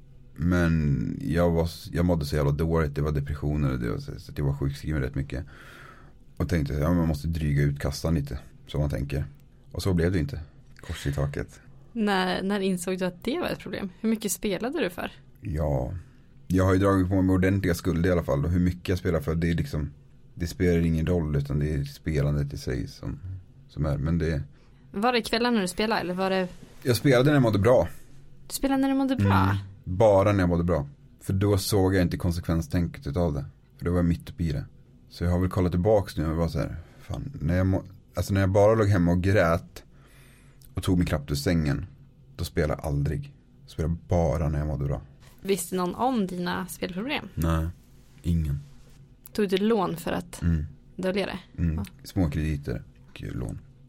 Men jag, var, jag mådde så jävla dåligt. Det var depressioner och det var, så att jag var sjukskriven rätt mycket. Och tänkte att ja, man måste dryga ut kassan lite, som man tänker. Och så blev det inte. Kors i taket. När, när insåg du att det var ett problem? Hur mycket spelade du för? Ja, jag har ju dragit på mig med ordentliga skulder i alla fall. Och hur mycket jag spelar för, det är liksom, det spelar ingen roll, utan det är spelandet i sig som, som är. Men det... Var det kvällar när du spelade eller var det? Jag spelade när jag mådde bra. Du spelade när du mådde bra? Mm, bara när jag mådde bra. För då såg jag inte konsekvenstänket utav det. För då var jag mitt uppe i det. Så jag har väl kollat tillbaks nu och var så här, fan, när jag, må, alltså när jag bara låg hemma och grät och tog mig knappt ur sängen, då spelade jag aldrig. Jag spelade bara när jag mådde bra. Visste någon om dina spelproblem? Nej, ingen. Tog du lån för att mm. dölja det? Mm. Ja. Små krediter och lån.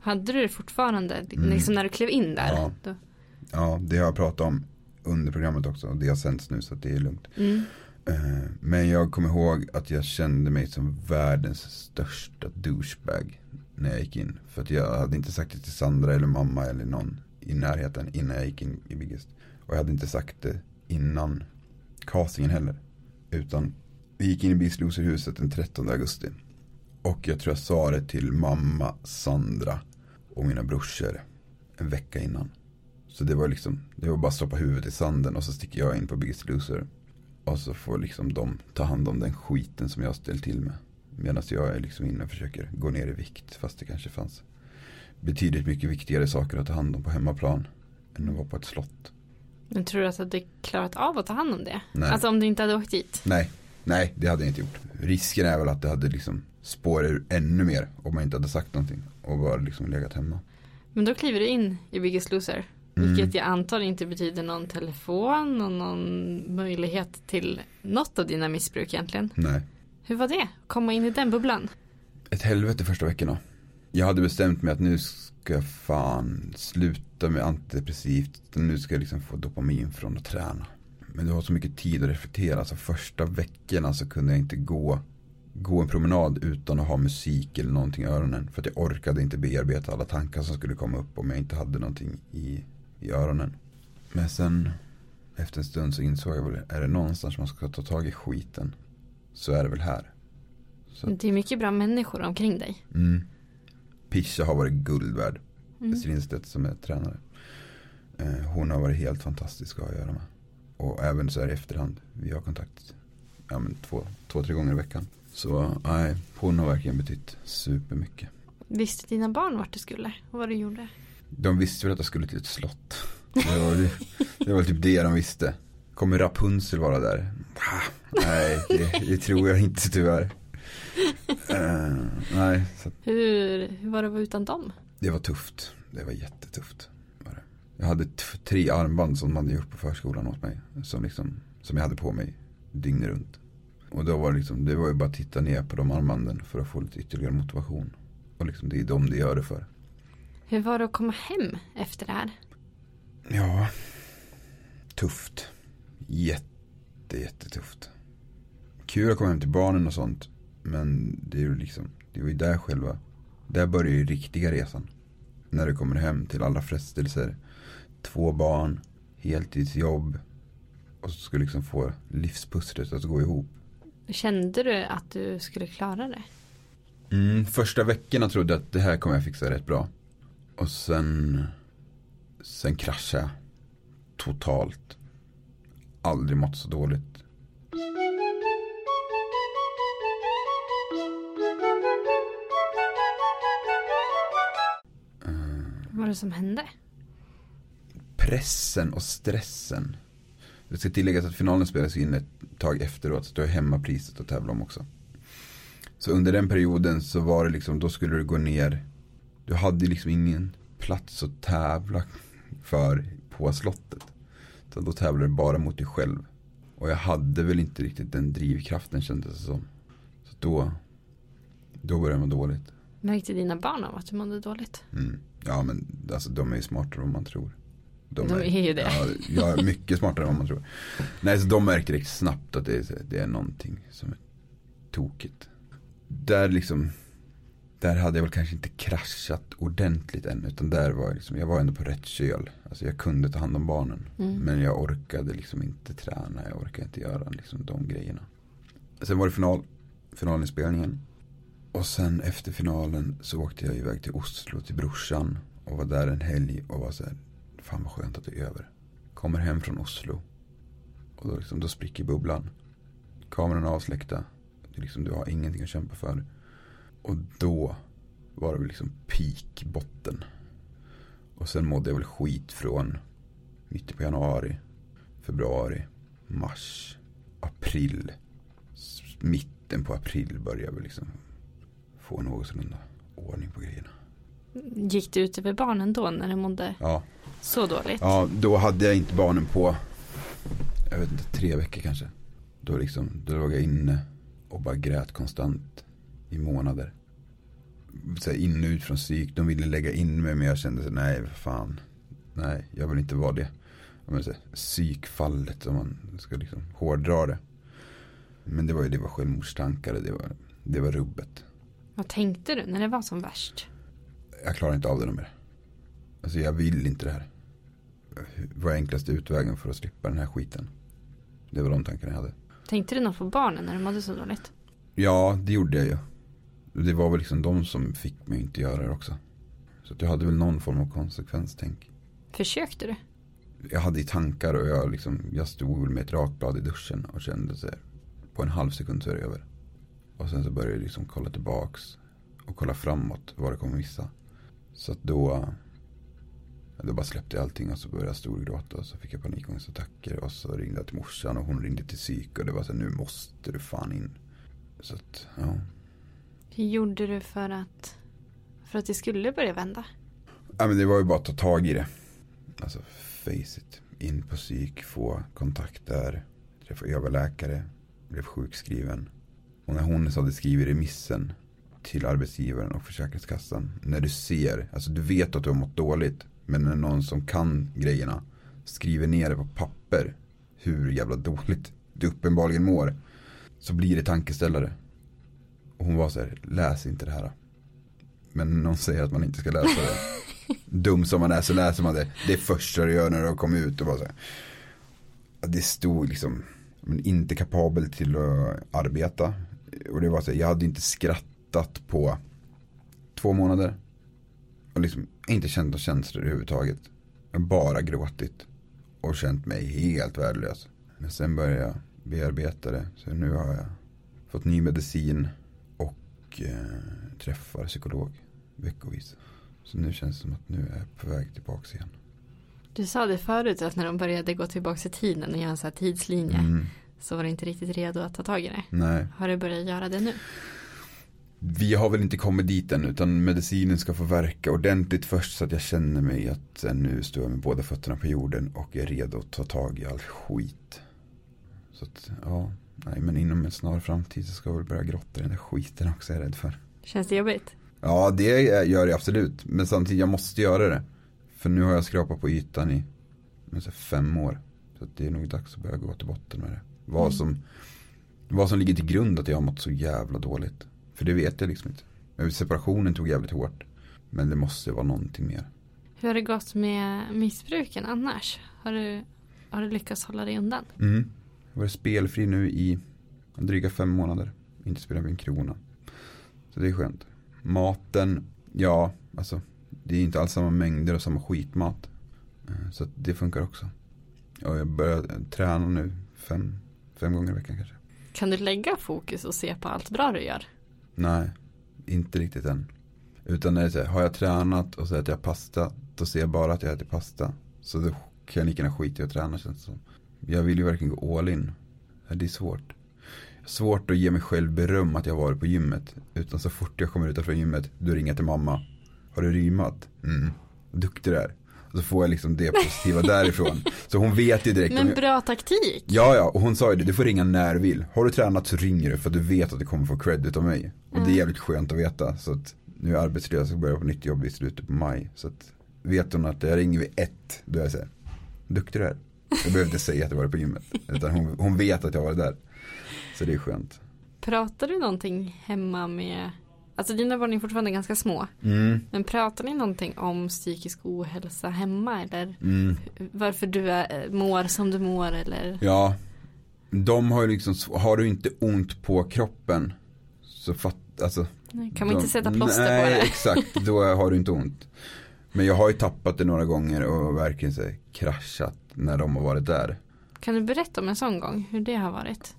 Hade du det fortfarande Mm. liksom när du klev in där? Ja. Då? Ja, det har jag pratat om under programmet också. Och det har sänds nu så att det är lugnt. Mm. Uh, men jag kommer ihåg att jag kände mig som världens största douchebag när jag gick in. För att jag hade inte sagt det till Sandra eller mamma eller någon i närheten innan jag gick in i Biggest. Och jag hade inte sagt det innan castingen heller. Utan vi gick in i Biggest Loser-huset den trettonde augusti. Och jag tror jag sa det till mamma, Sandra och mina brorsor en vecka innan. Så det var liksom, det var bara att stoppa huvudet i sanden och så sticker jag in på Biggest Loser. Och så får liksom de ta hand om den skiten som jag ställt till med. Medan jag är liksom inne och försöker gå ner i vikt. Fast det kanske fanns betydligt mycket viktigare saker att ta hand om på hemmaplan än att vara på ett slott. Men tror du att du hade klarat av att ta hand om det? Nej. Alltså om du inte hade åkt dit? Nej, nej det hade jag inte gjort. Risken är väl att det hade liksom spårat ur ännu mer om man inte hade sagt någonting. Och bara liksom legat hemma. Men då kliver du in i Biggest Loser. Mm. Vilket jag antar inte betyder någon telefon och någon möjlighet till något av dina missbruk egentligen. Nej. Hur var det? Komma in i den bubblan? Ett helvete första veckorna. Jag hade bestämt mig att nu ska jag fan sluta med antidepressivt. Nu ska jag liksom få dopamin från att träna. Men det var så mycket tid att reflektera. Alltså första veckorna så kunde jag inte gå, gå en promenad utan att ha musik eller någonting i öronen. För att jag orkade inte bearbeta alla tankar som skulle komma upp om jag inte hade någonting i, i öronen. Men sen efter en stund så insåg jag väl, är det någonstans man ska ta tag i skiten så är det väl här. Så. Det är mycket bra människor omkring dig. Mm. Pisha har varit guld värd. Mm. Strinstedt som är tränare. Eh, hon har varit helt fantastisk att göra med. Och även så här i efterhand. Vi har kontakt ja, men två, två, tre gånger i veckan. Så nej, hon har verkligen betytt supermycket. Visste dina barn vart du skulle och vad du gjorde? De visste väl att jag skulle till ett slott. Det var, det, det var typ det de visste. Kommer Rapunzel vara där? Ah, nej, det, det tror jag inte tyvärr. Uh, nej, så. Hur, hur var det att vara utan dem? Det var tufft. Det var jättetufft. Var det. Jag hade t- tre armband som man hade gjort på förskolan åt mig. Som, liksom, som jag hade på mig dygnet runt. Och då var det, liksom, det var ju bara att titta ner på de armbanden för att få lite ytterligare motivation. Och liksom, det är de det gör det för. Hur var det att komma hem efter det här? Ja, tufft. Jätte, jättetufft. Kul att komma hem till barnen och sånt. Men det är ju liksom, det är ju där själva, där börjar ju riktiga resan. När du kommer hem till alla frestelser. Två barn, heltidsjobb. Och så ska du liksom få livspusslet att gå ihop. Kände du att du skulle klara det? Mm, första veckorna trodde jag att det här kommer jag fixa rätt bra. Och sen, sen kraschade jag totalt. Aldrig mått så dåligt. Vad var det som hände? Pressen och stressen. Det ska tilläggas att finalen spelas in ett tag efteråt. Så du har hemmapriset att tävla om också. Så under den perioden så var det liksom, då skulle du gå ner. Du hade liksom ingen plats att tävla för på slottet. Så då tävlade du bara mot dig själv. Och jag hade väl inte riktigt den drivkraften, kändes det som. Så då, då började man dåligt. Märkte dina barn av att du mådde dåligt? Mm. Ja, men alltså, de är ju smartare än man tror. De, de är, är ju det. Ja, ja, mycket smartare än vad man tror. Nej, så de märker direkt snabbt att det är, det är någonting som är tokigt. Där liksom, där hade jag väl kanske inte kraschat ordentligt än. Utan där var jag liksom, jag var ändå på rätt köl. Alltså jag kunde ta hand om barnen. Mm. Men jag orkade liksom inte träna. Jag orkade inte göra liksom de grejerna. Sen var det final, finalinspelningen. Och sen efter finalen så åkte jag iväg till Oslo till brorsan. Och var där en helg och var så här, fan vad skönt att det är över. Kommer hem från Oslo. Och då, liksom, då spricker bubblan. Kameran är avsläckta. Det är liksom, du har ingenting att kämpa för. Och då var det väl liksom peak botten. Och sen mådde jag väl skit från mitten på januari, februari, mars, april. Mitten på april började jag väl liksom få något sådana ordning på grejerna. Gick du ut över barnen då när de mådde ja. så dåligt? Ja, då hade jag inte barnen på, jag vet inte, tre veckor kanske. Då liksom, då låg jag inne och bara grät konstant i månader. så här, in och ut från psyk. De ville lägga in mig, men jag kände så nej, fan. Nej, jag vill inte vara det. Men så här, psykfallet, om man ska liksom hårdra det. Men det var ju det var självmordstankar, det var, det var rubbet. Vad tänkte du när det var som värst? Jag klarar inte av det mer. Alltså jag vill inte det här. Vad är enklaste utvägen för att slippa den här skiten? Det var de tankarna jag hade. Tänkte du något på barnen när de mådde så dåligt? Ja, det gjorde jag ju. Det var väl liksom de som fick mig inte göra det också. Så att jag hade väl någon form av konsekvenstänk. Försökte du? Jag hade i tankar och jag, liksom, jag stod med ett rakblad i duschen och kände så här, på en halv sekund så är det över. Och sen så började jag liksom kolla tillbaks och kolla framåt vad det kommer vissa. Så att då, då bara släppte jag allting och så började jag storgråta och så fick jag panikångestattacker och så ringde jag till morsan och hon ringde till psyk och det var så här, nu måste du fan in. Så att, ja. Hur gjorde du för att för att det skulle börja vända? Ja, men det var ju bara att ta tag i det. Alltså face it. In på psyk, få kontakt där, träffa överläkare, blev sjukskriven. Och när hon hade skrivit remissen till arbetsgivaren och försäkringskassan, när du ser, alltså du vet att du har mått dåligt, men när någon som kan grejerna skriver ner det på papper hur jävla dåligt du uppenbarligen mår, så blir det tankeställare. Och hon var så här, läs inte det här. Men någon säger att man inte ska läsa det. Dum som man är så läser man det. Det är första du gör när du har kommit ut och bara så här. Det stod liksom, men inte kapabel till att arbeta. Och det var så här, jag hade inte skrattat på två månader. Och liksom inte känt några känslor överhuvudtaget. Jag har bara gråtit. Och känt mig helt värdelös. Men sen började jag bearbeta det. Så nu har jag fått ny medicin. Och eh, träffar psykolog veckovis. Så nu känns det som att nu är jag på väg tillbaka igen. Du sa det förut att när de började gå tillbaka i tiden och göra en sån här tidslinje mm. så var du inte riktigt redo att ta tag i det. Nej. Har du börjat göra det nu? Vi har väl inte kommit dit än, utan medicinen ska få verka ordentligt först så att jag känner mig att nu står jag med båda fötterna på jorden och är redo att ta tag i all skit. Så att, ja, nej, men inom en snar framtid så ska jag väl börja grotta i den där skiten också, är jag rädd för. Känns det jobbigt? Ja, det gör det absolut. Men samtidigt, jag måste göra det. För nu har jag skrapat på ytan i så fem år. Så att det är nog dags att börja gå till botten med det. Vad, mm. som, vad som ligger till grund att jag har mått så jävla dåligt. För det vet jag liksom inte. Separationen tog jävligt hårt. Men det måste vara någonting mer. Hur har det gått med missbruken annars? Har du, har du lyckats hålla dig undan? Mm. Jag var spelfri nu i dryga fem månader. Inte spelat med en krona. Så det är skönt. Maten, ja, alltså det är inte alls samma mängder och samma skitmat. Så det funkar också. Och jag börjar träna nu fem, fem gånger i veckan kanske. Kan du lägga fokus och se på allt bra du gör? Nej, inte riktigt än. Utan när det är, har jag tränat och så äter jag pasta, då ser jag bara att jag äter pasta. Så då kan jag lika gärna skita i att träna, känns det som. Jag vill ju verkligen gå all in. Det är svårt. Svårt att ge mig själv beröm att jag har varit på gymmet. Utan så fort jag kommer utanför gymmet, då ringer jag till mamma. Har du rymat? Mm. Duktig där. Och så får jag liksom det positiva därifrån. Så hon vet ju direkt. Men bra taktik. Ja, ja. Och hon sa ju det. Du får ringa när du vill. Har du tränat så ringer du för att du vet att du kommer få credit av mig. Och mm. det är jävligt skönt att veta. Så att nu är jag arbetslös och börjar på nytt jobb i slutet på maj. Så att vet hon att jag ringer vid ett. Då är jag så här, duktig där. Jag behöver inte säga att jag var på gymmet. Utan hon, hon vet att jag var där. Så det är skönt. Pratar du någonting hemma med... Alltså dina barn är fortfarande ganska små. Mm. Men pratar ni någonting om psykisk ohälsa hemma? Eller mm. varför du är, mår som du mår? Eller? Ja, de har ju liksom... Har du inte ont på kroppen så fatt... Alltså, nej, kan man de, inte sätta plåster nej, på det? Nej, exakt. Då har du inte ont. Men jag har ju tappat det några gånger och verkligen så här, kraschat när de har varit där. Kan du berätta om en sån gång? Hur det har varit?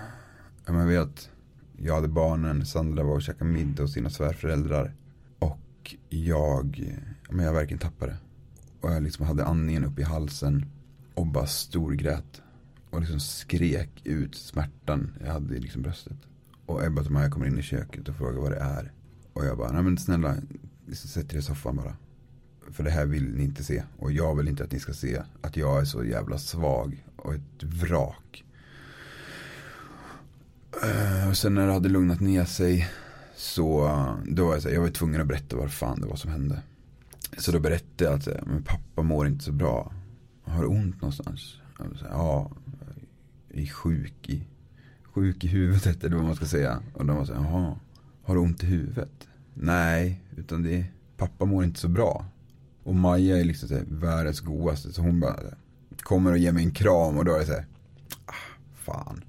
Ja, men jag vet... Jag hade barnen, Sandra var och käkade middag hos sina svärföräldrar. Och jag, men jag verkligen tappade. Och jag liksom hade andningen upp i halsen och bara storgrät. Och liksom skrek ut smärtan jag hade i liksom bröstet. Och Ebba och Maja kommer in i köket och frågar vad det är. Och jag bara, nej men snälla, sätt er i soffan bara. För det här vill ni inte se. Och jag vill inte att ni ska se att jag är så jävla svag och ett vrak. Och sen när det hade lugnat ner sig Så då var jag så här, jag var tvungen att berätta vad fan det var som hände. Så då berättade jag att men pappa mår inte så bra. Har du ont någonstans? Jag sa, ja, jag är sjuk i, sjuk i huvudet eller vad man ska säga. Och de var så här, jaha, har du ont i huvudet? Nej, utan det är, pappa mår inte så bra. Och Maja är liksom så här, världens godaste. Så hon bara kommer och ger mig en kram och då är det så här, ah, fan.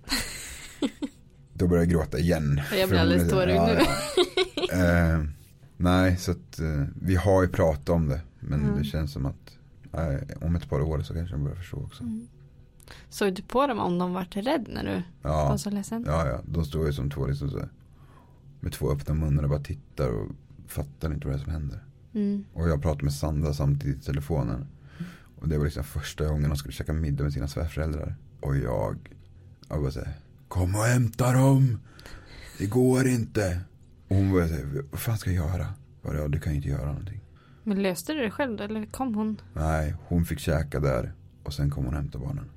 Då börjar jag gråta igen. Jag blir alldeles tårig ja, nu. Ja. uh, nej, så att uh, vi har ju pratat om det. Men mm. det känns som att uh, om ett par år så kanske de börjar förstå också. Mm. Såg du på dem om de var rädd när du ja. var så ledsen? Ja, ja. De står ju som två liksom så, med två öppna munnar och bara tittar och fattar inte vad det är som händer. Mm. Och jag pratade med Sandra samtidigt i telefonen. Mm. Och det var liksom första gången de skulle käka middag med sina svärföräldrar. Och jag, jag bara säger, kom och hämta dem. Det går inte. Och hon bara säger, vad fan ska jag göra? Ja, du kan ju inte göra någonting. Men löste du det själv eller kom hon? Nej, hon fick käka där. Och sen kom hon och hämta barnen.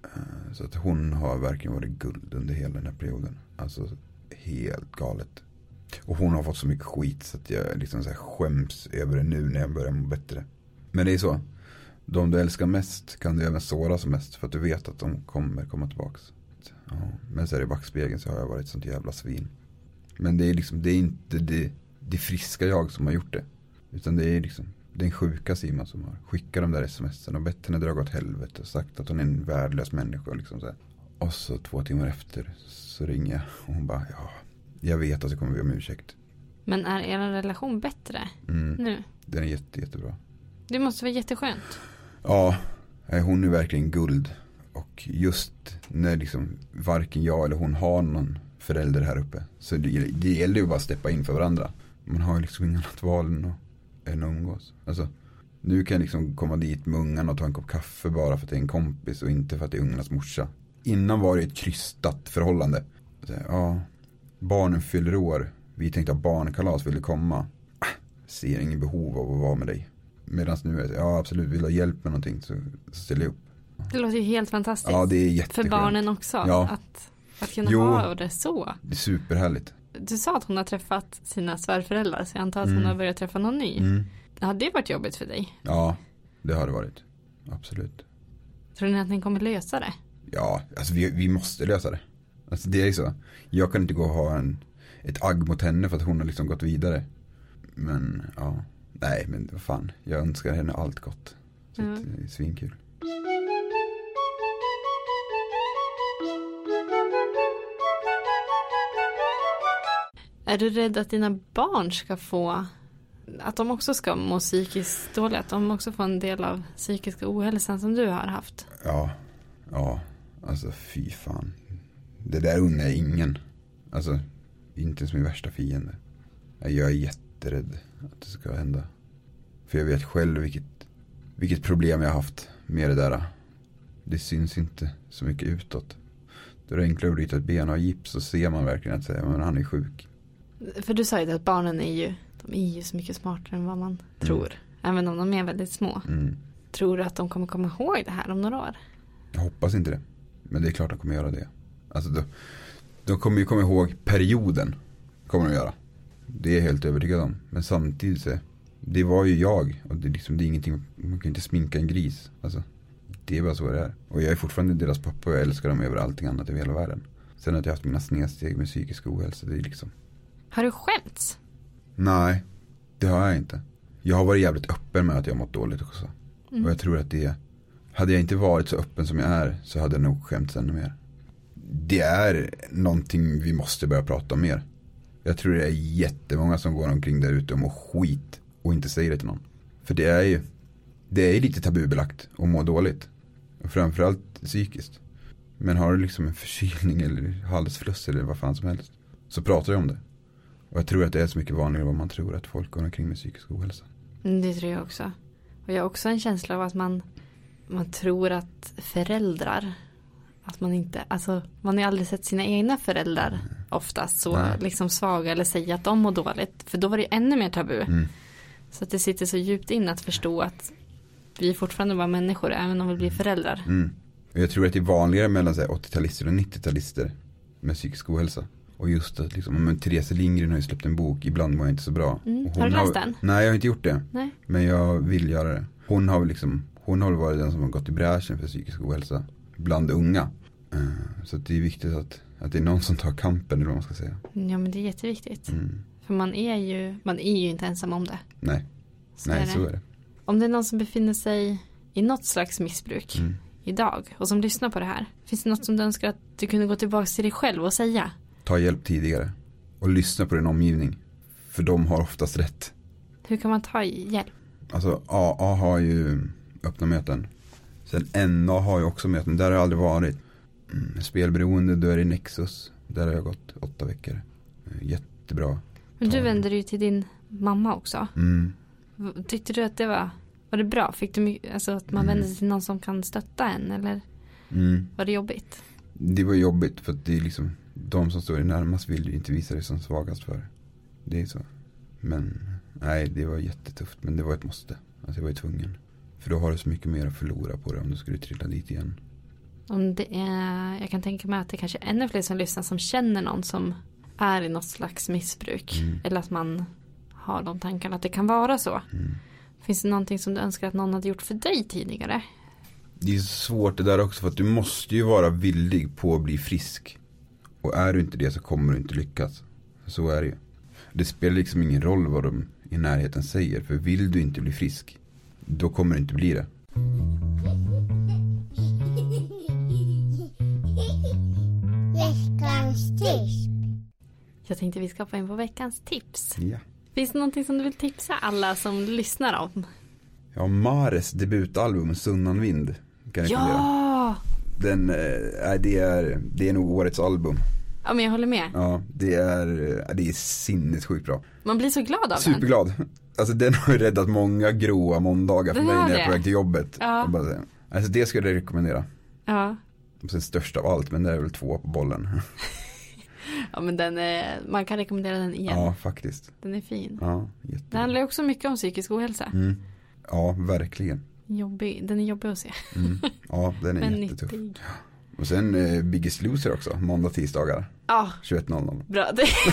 Så att hon har verkligen varit guld under hela den här perioden. Alltså helt galet. Och hon har fått så mycket skit så att jag liksom så här skäms över det nu när jag börjar må bättre. Men det är så. De du älskar mest kan du även såra som mest. För att du vet att de kommer komma tillbaks. Ja, men så är det i backspegeln så har jag varit sånt jävla svin. Men det är liksom, det är inte det, det friska jag som har gjort det. Utan det är liksom den sjuka Simon som har skickat de där smsen och bett henne dra åt helvete och sagt att hon är en värdelös människa. Liksom så här. Och så två timmar efter så ringer jag och hon bara, ja, jag vet att det kommer bli om ursäkt. Men är er relation bättre mm. nu? Den är jätte, jättebra. Det måste vara jätteskönt. Ja, hon är verkligen guld. Och just när liksom varken jag eller hon har någon förälder här uppe. Så det, det gäller ju bara att steppa in för varandra. Man har ju liksom inget annat val än att, än att umgås. Alltså, nu kan jag liksom komma dit med ungarna och ta en kopp kaffe bara för att det är en kompis och inte för att det är ungarnas morsa. Innan var det ett krystat förhållande. Så, ja, barnen fyller år. Vi tänkte att barnkalas ville komma. Ser ingen behov av att vara med dig. Medan nu är det, ja absolut, vill ha hjälp med någonting så, så ställer jag upp. Det låter ju helt fantastiskt. Ja, det är jätteskönt. För barnen också. Ja. Att, att kunna jo, ha det så. Det är superhärligt. Du sa att hon har träffat sina svärföräldrar. Så jag antar att mm. hon har börjat träffa någon ny. Mm. Har det varit jobbigt för dig? Ja, det har det varit. Absolut. Tror ni att ni kommer lösa det? Ja, alltså vi, vi måste lösa det. Alltså det är så. Jag kan inte gå och ha en, ett agg mot henne för att hon har liksom gått vidare. Men ja, nej men vad fan. Jag önskar henne allt gott. Så mm. det är svinkul. Är du rädd att dina barn ska få, att de också ska må psykiskt dåligt, att de också får en del av psykiska ohälsan som du har haft? Ja, ja, alltså fy fan. Det där unnar jag ingen. Alltså, inte som min värsta fiende. Jag är jätterädd att det ska hända. För jag vet själv vilket, vilket problem jag har haft med det där. Det syns inte så mycket utåt. Då är det enklare att rita ett ben och gips så ser man verkligen att säga, men han är sjuk. För du sa ju att barnen är ju, de är ju så mycket smartare än vad man mm. tror. Även om de är väldigt små. Mm. Tror du att de kommer komma ihåg det här om några år? Jag hoppas inte det. Men det är klart de kommer göra det. Alltså de, de kommer ju komma ihåg perioden. Kommer de göra. Det är jag helt övertygad om. Men samtidigt så, det var ju jag. Och det, liksom, det är ingenting, man kan inte sminka en gris. Alltså, det är bara så det är. Och jag är fortfarande deras pappa och jag älskar dem över allting annat i hela världen. Sen att jag haft mina snedsteg med psykisk ohälsa, det är liksom... Har du skämts? Nej, det har jag inte. Jag har varit jävligt öppen med att jag har mått dåligt också. Mm. Och jag tror att det, hade jag inte varit så öppen som jag är så hade jag nog skämts ännu mer. Det är någonting vi måste börja prata om mer. Jag tror det är jättemånga som går omkring där ute och mår skit och inte säger det till någon. För det är ju, det är lite tabubelagt att må dåligt. Och framförallt psykiskt. Men har du liksom en förkylning eller halsfluss eller vad fan som helst, så pratar jag om det. Och jag tror att det är så mycket vanligare än vad man tror, att folk går omkring med psykisk ohälsa. Det tror jag också. Och jag har också en känsla av att man, man tror att föräldrar, att man inte, alltså man har aldrig sett sina egna föräldrar mm. oftast så Nej. liksom svaga eller säga att de mår dåligt. För då var det ännu mer tabu. Mm. Så att det sitter så djupt in att förstå att vi är fortfarande bara människor även om vi blir föräldrar. Mm. Och jag tror att det är vanligare mellan så här, åttio-talister och nittio-talister med psykisk ohälsa. Och just att liksom, men Therese Lindgren har ju släppt en bok, Ibland var jag inte så bra. Mm. Och hon har du läst har, den? Nej, jag har inte gjort det. Nej. Men jag vill göra det. Hon har liksom, hon har varit den som har gått i bräschen för psykisk ohälsa bland unga. Uh, så det är viktigt att, att det är någon som tar kampen, eller vad man ska säga. Ja, men det är jätteviktigt. Mm. För man är ju, man är ju inte ensam om det. Nej, så Nej är så är det. Om det är någon som befinner sig i något slags missbruk mm. idag och som lyssnar på det här, finns det något som du önskar att du kunde gå tillbaka till dig själv och säga? Ta hjälp tidigare och lyssna på din omgivning, för de har oftast rätt. Hur kan man ta hjälp? Alltså A A har ju öppna möten. Sen N A har ju också möten, där har jag aldrig varit. Mm, spelberoende, då är det Nexus. Där har jag gått åtta veckor. Jättebra. Men du vände ju till din mamma också. Mm. Tyckte du att det var, var det bra? Fick du mycket, alltså att man mm. vände sig till någon som kan stötta en, eller mm. var det jobbigt? Det var jobbigt för att det är liksom, de som står i närmast vill ju inte visa det som svagast för. Det är så. Men nej, det var jättetufft, men det var ett måste. Alltså jag var ju tvungen. För då har du så mycket mer att förlora på det om du skulle trilla dit igen. Om det är, jag kan tänka mig att det kanske är ännu fler som lyssnar som känner någon som är i något slags missbruk. Mm. Eller att man har de tankarna att det kan vara så. Mm. Finns det någonting som du önskar att någon hade gjort för dig tidigare? Det är svårt det där också, för att du måste ju vara villig på att bli frisk. Och är du inte det så kommer du inte lyckas. Så är det ju. Det spelar liksom ingen roll vad de i närheten säger. För vill du inte bli frisk, då kommer det inte bli det. Veckans tips. Jag tänkte vi ska hoppa in på veckans tips. Ja. Finns det någonting som du vill tipsa alla som lyssnar om? Ja, Mares debutalbum Sunnan vind kan jag ja! Den, äh, det, är, det är nog årets album. Ja, men jag håller med. Ja, det är, det är sinnessjukt bra. Man blir så glad av Superglad. den. Superglad. Alltså den har ju räddat många gråa måndagar för den mig när jag det. är på väg till jobbet. Ja. Bara, alltså det skulle jag rekommendera. Ja. Det största av allt, men det är väl två på bollen. Ja, men den är, man kan rekommendera den igen. Ja, faktiskt. Den är fin. Ja, jättebra. Det handlar också mycket om psykisk ohälsa. Mm. Ja, verkligen. Jobbig. Den är jobbig att se. Mm. Ja, den är men jättetuff. Nyttig. Och sen eh, Biggest Loser också, måndag, tisdagar. Ja. tjugoett noll noll. Bra.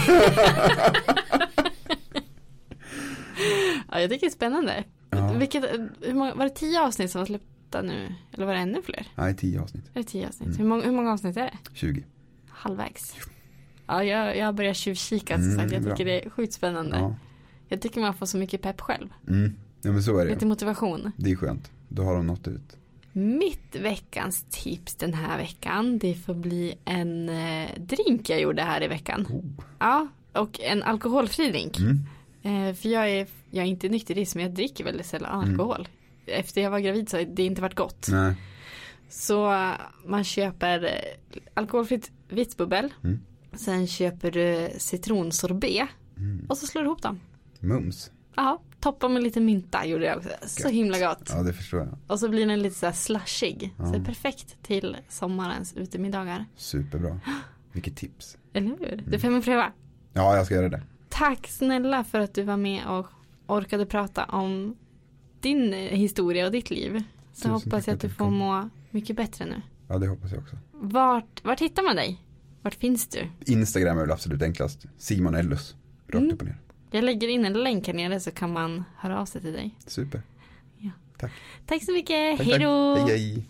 Ja, jag tycker det är spännande. Ja. Vilket, hur många, var det tio avsnitt som var släppta nu? Eller var det ännu fler? Nej, tio avsnitt. Är det tio avsnitt? Mm. Hur, många, hur många avsnitt är det? tjugo. Halvvägs. Ja, jag, jag börjar tjuvkika så Mm, sagt. Jag bra. tycker det är sjukt spännande. Ja. Jag tycker man får så mycket pepp själv. Mm. Ja, men så är det. Lite motivation. Det är skönt. Då har de nått ut. Mitt veckans tips den här veckan, det får bli en eh, drink jag gjorde här i veckan. Oh. Ja, och en alkoholfri drink. Mm. Eh, för jag är, jag är inte nykterist, men jag dricker väldigt sällan alkohol. Mm. Efter jag var gravid så har det inte varit gott. Nej. Så uh, man köper uh, alkoholfritt vitt bubbel. Mm. Sen köper du citronsorbet. Mm. Och så slår du ihop dem. Mums. Ja, toppar med lite mynta gjorde jag också. Så gott. Himla gott. Ja, det förstår jag. Och så blir den lite så här slushig. Ja. Så det är perfekt till sommarens utemiddagar. Superbra. Vilket tips. Eller hur? Mm. Du får mig pröva. Ja, jag ska göra det. Tack snälla för att du var med och orkade prata om din historia och ditt liv. Så Tusen hoppas jag att du får kom. må mycket bättre nu. Ja, det hoppas jag också. Vart, vart hittar man dig? Vart finns du? Instagram är väl absolut enklast. Simon Ellus. Rakt mm. upp och ner. Jag lägger in en länk här nere så kan man höra av sig till dig. Super. Ja. Tack. Tack så mycket. Tack, hej då. Hej, hej.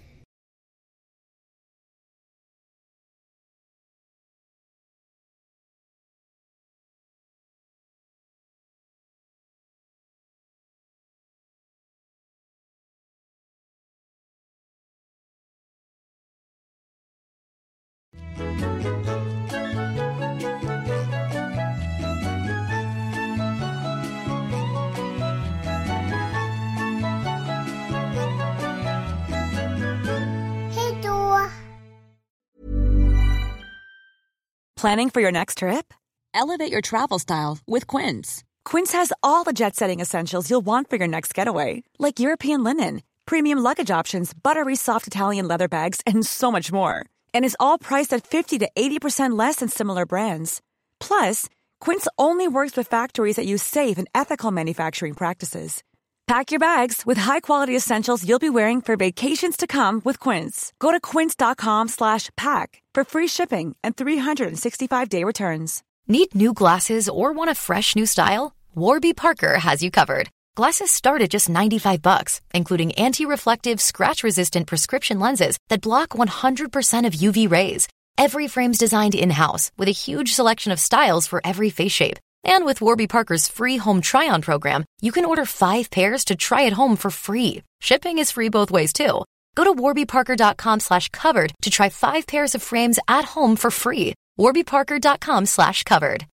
Planning for your next trip? Elevate your travel style with Quince. Quince has all the jet-setting essentials you'll want for your next getaway, like European linen, premium luggage options, buttery soft Italian leather bags, and so much more. And is all priced at fifty to eighty percent less than similar brands. Plus, Quince only works with factories that use safe and ethical manufacturing practices. Pack your bags with high-quality essentials you'll be wearing for vacations to come with Quince. Go to quince.com slash pack for free shipping and three sixty-five day returns. Need new glasses or want a fresh new style? Warby Parker has you covered. Glasses start at just ninety-five bucks, including anti-reflective, scratch-resistant prescription lenses that block one hundred percent of U V rays. Every frame's designed in-house with a huge selection of styles for every face shape. And with Warby Parker's free home try-on program, you can order five pairs to try at home for free. Shipping is free both ways, too. Go to warbyparker.com slash covered to try five pairs of frames at home for free. warbyparker.com slash covered.